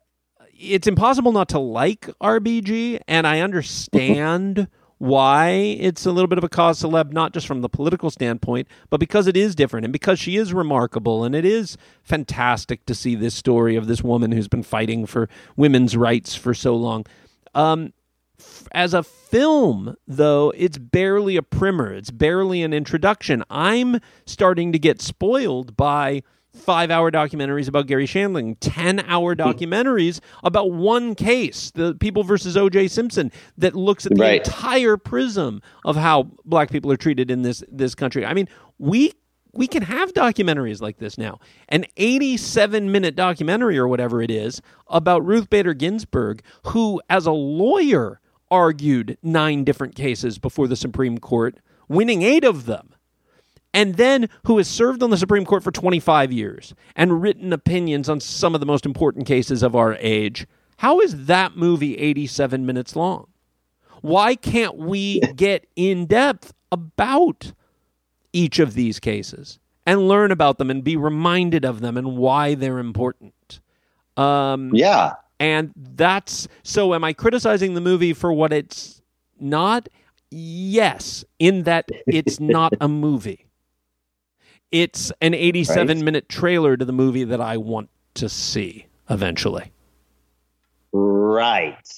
[SPEAKER 3] It's impossible not to like R B G, and I understand why it's a little bit of a cause celeb, not just from the political standpoint, but because it is different and because she is remarkable, and it is fantastic to see this story of this woman who's been fighting for women's rights for so long. Um, f- as a film, though, it's barely a primer. It's barely an introduction. I'm starting to get spoiled by five-hour documentaries about Gary Shandling, ten-hour documentaries about one case, the People versus O J Simpson, that looks at the
[SPEAKER 4] Right.
[SPEAKER 3] entire prism of how black people are treated in this this country. I mean, we we can have documentaries like this now. An eighty-seven minute documentary or whatever it is about Ruth Bader Ginsburg, who, as a lawyer, argued nine different cases before the Supreme Court, winning eight of them. And then who has served on the Supreme Court for twenty-five years and written opinions on some of the most important cases of our age. How is that movie eighty-seven minutes long? Why can't we get in depth about each of these cases and learn about them and be reminded of them and why they're important? Um,
[SPEAKER 4] Yeah.
[SPEAKER 3] and that's so. Am I criticizing the movie for what it's not? Yes, in that it's not a movie. It's an eighty-seven minute trailer to the movie that I want to see eventually.
[SPEAKER 4] Right.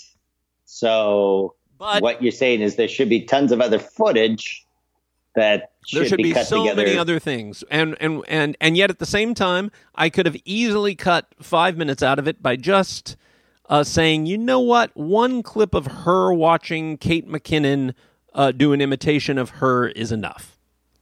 [SPEAKER 4] So
[SPEAKER 3] But
[SPEAKER 4] what you're saying is there should be tons of other footage that should,
[SPEAKER 3] there should be
[SPEAKER 4] cut
[SPEAKER 3] so
[SPEAKER 4] together.
[SPEAKER 3] many other things, and and and and yet at the same time, I could have easily cut five minutes out of it by just uh, saying, you know what, one clip of her watching Kate McKinnon uh, do an imitation of her is enough.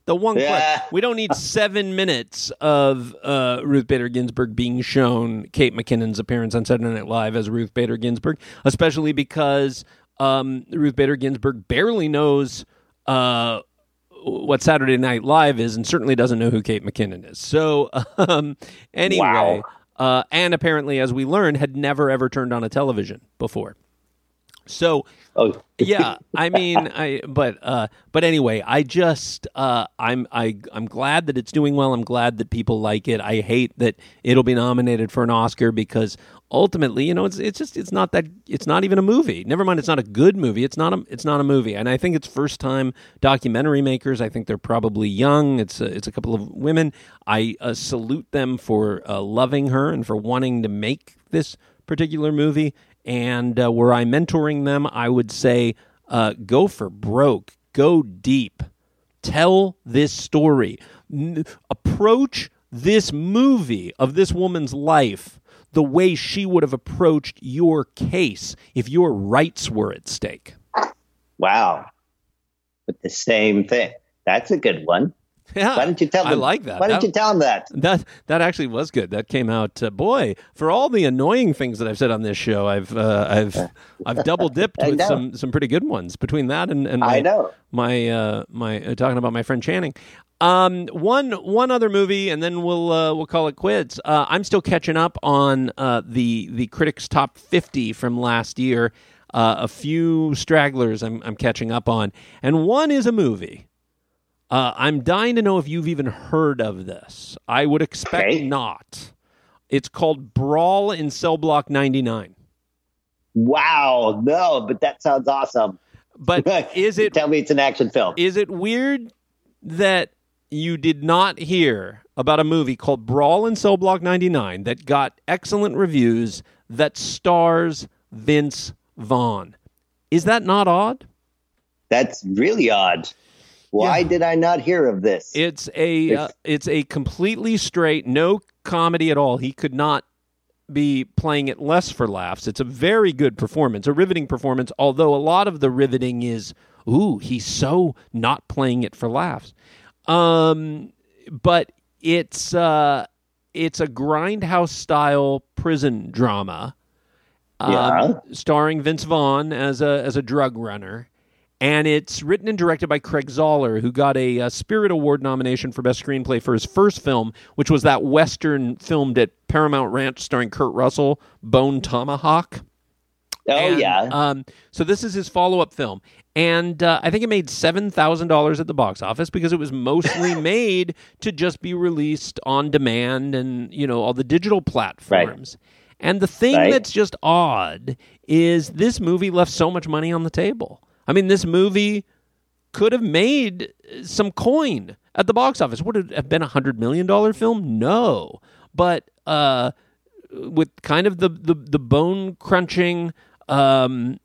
[SPEAKER 3] The one
[SPEAKER 4] Yeah.
[SPEAKER 3] clip. We don't need seven minutes of uh, Ruth Bader Ginsburg being shown Kate McKinnon's appearance on Saturday Night Live as Ruth Bader Ginsburg, especially because um, Ruth Bader Ginsburg barely knows uh, what Saturday Night Live is and certainly doesn't know who Kate McKinnon is. So um, anyway,
[SPEAKER 4] Wow.
[SPEAKER 3] uh, and apparently, as we learned, had never ever turned on a television before. So,
[SPEAKER 4] Oh,
[SPEAKER 3] yeah, I mean, I but uh, but anyway, I just uh, I'm I I'm glad that it's doing well. I'm glad that people like it. I hate that it'll be nominated for an Oscar because ultimately, you know, it's it's just it's not that it's not even a movie. Never mind, it's not a good movie. It's not a it's not a movie. And I think it's first time documentary makers. I think they're probably young. It's a, it's a couple of women. I uh, salute them for uh, loving her and for wanting to make this particular movie. And uh, were I mentoring them, I would say, uh, go for broke, go deep, tell this story, N- approach this movie of this woman's life the way she would have approached your case if your rights were at stake.
[SPEAKER 4] wow. But the same thing. That's a good one.
[SPEAKER 3] Yeah,
[SPEAKER 4] Why don't you tell them?
[SPEAKER 3] I like that.
[SPEAKER 4] Why don't
[SPEAKER 3] That-
[SPEAKER 4] you tell them that?
[SPEAKER 3] That that actually was good. That came out. Uh, boy, for all the annoying things that I've said on this show, I've uh, I've I've double dipped
[SPEAKER 4] I
[SPEAKER 3] with
[SPEAKER 4] know.
[SPEAKER 3] some some pretty good ones. Between that and, and my
[SPEAKER 4] I know.
[SPEAKER 3] my uh, my uh, talking about my friend Channing. Um, one one other movie, and then we'll uh, we'll call it quits. Uh, I'm still catching up on uh, the the critics' top fifty from last year. Uh, a few stragglers I'm I'm catching up on, and one is a movie. Uh, I'm dying to know if you've even heard of this. I would expect
[SPEAKER 4] Okay.
[SPEAKER 3] not. It's called Brawl in Cell Block ninety-nine.
[SPEAKER 4] Wow. No, but that sounds awesome.
[SPEAKER 3] But is it
[SPEAKER 4] Tell me it's an action film.
[SPEAKER 3] is it weird that you did not hear about a movie called Brawl in Cell Block ninety-nine that got excellent reviews that stars Vince Vaughn? Is that not odd?
[SPEAKER 4] That's really odd. Why
[SPEAKER 3] Yeah.
[SPEAKER 4] did I not hear of this?
[SPEAKER 3] It's a uh, it's a completely straight, no comedy at all. He could not be playing it less for laughs. It's a very good performance, a riveting performance, although a lot of the riveting is, ooh, he's so not playing it for laughs. Um, but it's uh, it's a grindhouse style prison drama, um,
[SPEAKER 4] Yeah.
[SPEAKER 3] starring Vince Vaughn as a as a drug runner. And it's written and directed by Craig Zoller, who got a, uh Spirit Award nomination for Best Screenplay for his first film, which was that Western filmed at Paramount Ranch starring Kurt Russell, Bone Tomahawk.
[SPEAKER 4] oh,
[SPEAKER 3] And,
[SPEAKER 4] yeah.
[SPEAKER 3] Um, so this is his follow-up film. And uh, I think it made seven thousand dollars at the box office because it was mostly made to just be released on demand and, you know, all the digital platforms. And the thing
[SPEAKER 4] Right.
[SPEAKER 3] that's just odd is this movie left so much money on the table. I mean, this movie could have made some coin at the box office. Would it have been a one hundred million dollars film? No. But uh, with kind of the, the, the bone-crunching, um,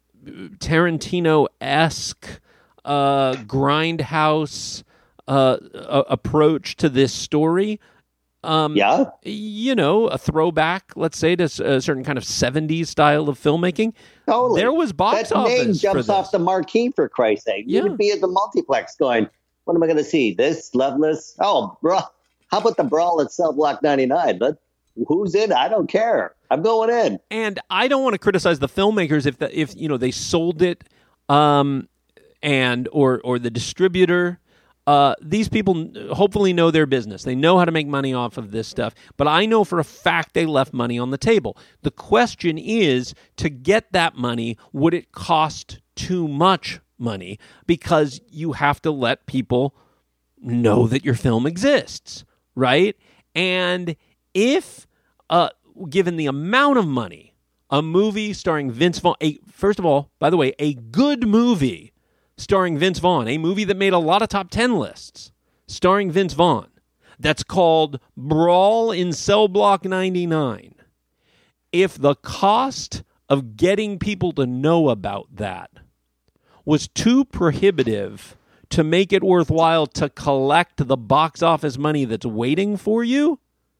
[SPEAKER 3] Tarantino-esque, uh, grindhouse uh, a- approach to this story, um,
[SPEAKER 4] yeah.
[SPEAKER 3] you know, a throwback, let's say, to s- a certain kind of seventies style of filmmaking.
[SPEAKER 4] Totally.
[SPEAKER 3] There was box
[SPEAKER 4] that name
[SPEAKER 3] office for
[SPEAKER 4] jumps
[SPEAKER 3] this.
[SPEAKER 4] off the marquee, for Christ's sake.
[SPEAKER 3] Yeah.
[SPEAKER 4] You would be at the multiplex going, what am I going to see? This? Loveless? Oh, bro. How about the Brawl at Cell Block ninety-nine? Let, who's in? I don't care. I'm going in.
[SPEAKER 3] And I don't want to criticize the filmmakers if the, if you know they sold it, um, and or or the distributor. Uh, these people hopefully know their business. They know how to make money off of this stuff. But I know for a fact they left money on the table. The question is, to get that money, would it cost too much money? Because you have to let people know that your film exists, right? And if, uh, given the amount of money, a movie starring Vince Vaughn, a, first of all, by the way, a good movie starring Vince Vaughn, a movie that made a lot of top ten lists, starring Vince Vaughn, that's called Brawl in Cell Block ninety-nine. If the cost of getting people to know about that was too prohibitive to make it worthwhile to collect the box office money that's waiting for you,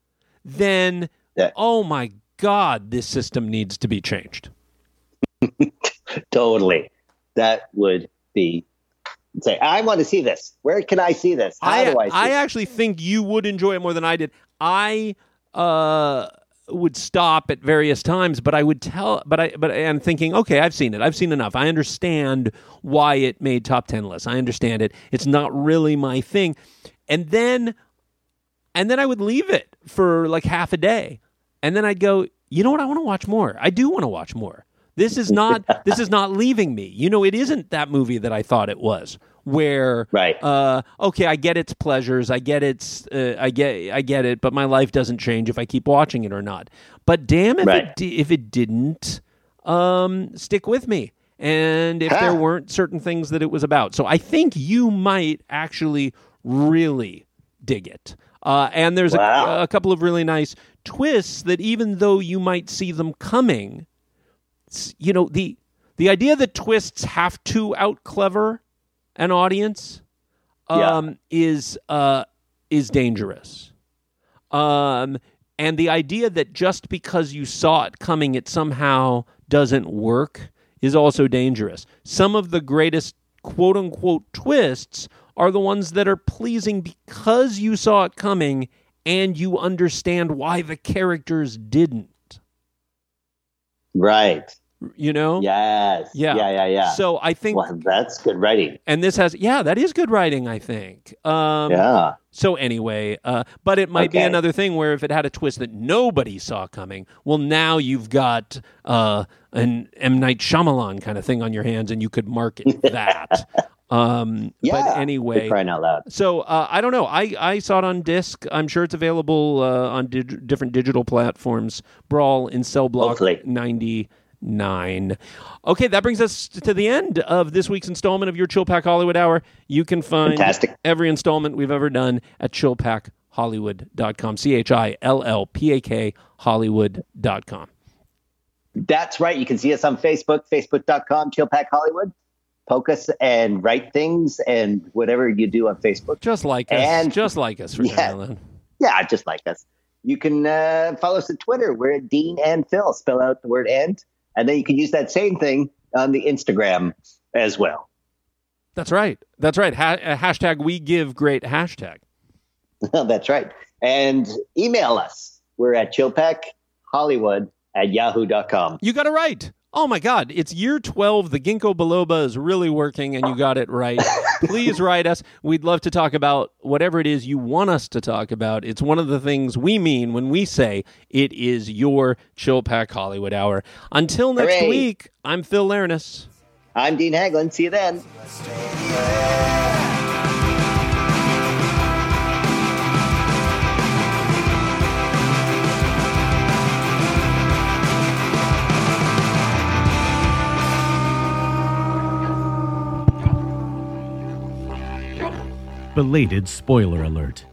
[SPEAKER 3] then,
[SPEAKER 4] Yeah.
[SPEAKER 3] oh my God, this system needs to be changed.
[SPEAKER 4] Totally. That would be say, I want to see this. Where can I see this? How
[SPEAKER 3] I,
[SPEAKER 4] do I see
[SPEAKER 3] I
[SPEAKER 4] it?
[SPEAKER 3] actually think you would enjoy it more than I did. I uh, would stop at various times, but I would tell, but I, but I'm thinking, okay, I've seen it. I've seen enough. I understand why it made top ten lists. I understand it. It's not really my thing. And then, and then I would leave it for like half a day. And then I'd go, you know what? I want to watch more. I do want to watch more. This is not this is not leaving me. You know, it isn't that movie that I thought it was. Where,
[SPEAKER 4] right?
[SPEAKER 3] Uh, okay, I get its pleasures, I get its, uh, I get, I get it, but my life doesn't change if I keep watching it or not. But damn, if
[SPEAKER 4] right.
[SPEAKER 3] it di- if it didn't um, stick with me, and if
[SPEAKER 4] huh.
[SPEAKER 3] there weren't certain things that it was about, so I think you might actually really dig it. Uh, and there's
[SPEAKER 4] wow.
[SPEAKER 3] a, a couple of really nice twists that, even though you might see them coming. You know, the the idea that twists have to out clever an audience um,
[SPEAKER 4] yeah.
[SPEAKER 3] is uh, is dangerous. Um, and the idea that just because you saw it coming, it somehow doesn't work is also dangerous. Some of the greatest quote unquote twists are the ones that are pleasing because you saw it coming and you understand why the characters didn't.
[SPEAKER 4] Right.
[SPEAKER 3] You know?
[SPEAKER 4] Yes.
[SPEAKER 3] Yeah.
[SPEAKER 4] Yeah, yeah, yeah.
[SPEAKER 3] So I think...
[SPEAKER 4] Well, that's good writing.
[SPEAKER 3] And this has... Yeah, that is good writing, I think. Um,
[SPEAKER 4] yeah.
[SPEAKER 3] So anyway, uh, but it might
[SPEAKER 4] okay.
[SPEAKER 3] be another thing where if it had a twist that nobody saw coming, well, now you've got uh, an M. Night Shyamalan kind of thing on your hands, and you could market that. Um,
[SPEAKER 4] yeah.
[SPEAKER 3] But anyway...
[SPEAKER 4] Crying out loud.
[SPEAKER 3] So uh, I don't know. I, I saw it on disc. I'm sure it's available uh, on dig- different digital platforms. Brawl in Cell Block
[SPEAKER 4] Hopefully.
[SPEAKER 3] ninety... Nine. Okay, that brings us to the end of this week's installment of your Chill Pack Hollywood Hour. You can find
[SPEAKER 4] Fantastic.
[SPEAKER 3] every installment we've ever done at chill pack hollywood dot com. C H I L L P A K Hollywood dot com.
[SPEAKER 4] That's right. You can see us on Facebook, facebook dot com, Chill Pack Hollywood. Poke us and write things and whatever you do on Facebook.
[SPEAKER 3] Just like us.
[SPEAKER 4] And,
[SPEAKER 3] just like us, for
[SPEAKER 4] yeah,
[SPEAKER 3] yeah.
[SPEAKER 4] yeah, just like us. You can uh, follow us on Twitter. We're at Dean and Phil. Spell out the word and. And then you can use that same thing on the Instagram as well.
[SPEAKER 3] That's right. That's right. Ha- hashtag we give great hashtag.
[SPEAKER 4] That's right. And email us. We're at chillpackhollywood at yahoo dot com.
[SPEAKER 3] You got it right. Oh, my God. It's year twelve. The ginkgo biloba is really working, and you got it right. Please write us. We'd love to talk about whatever it is you want us to talk about. It's one of the things we mean when we say it is your Chill Pack Hollywood Hour. Until next
[SPEAKER 4] Hooray.
[SPEAKER 3] week, I'm Phil Lernis.
[SPEAKER 4] I'm Dean Haglund. See you then.
[SPEAKER 1] Belated spoiler alert.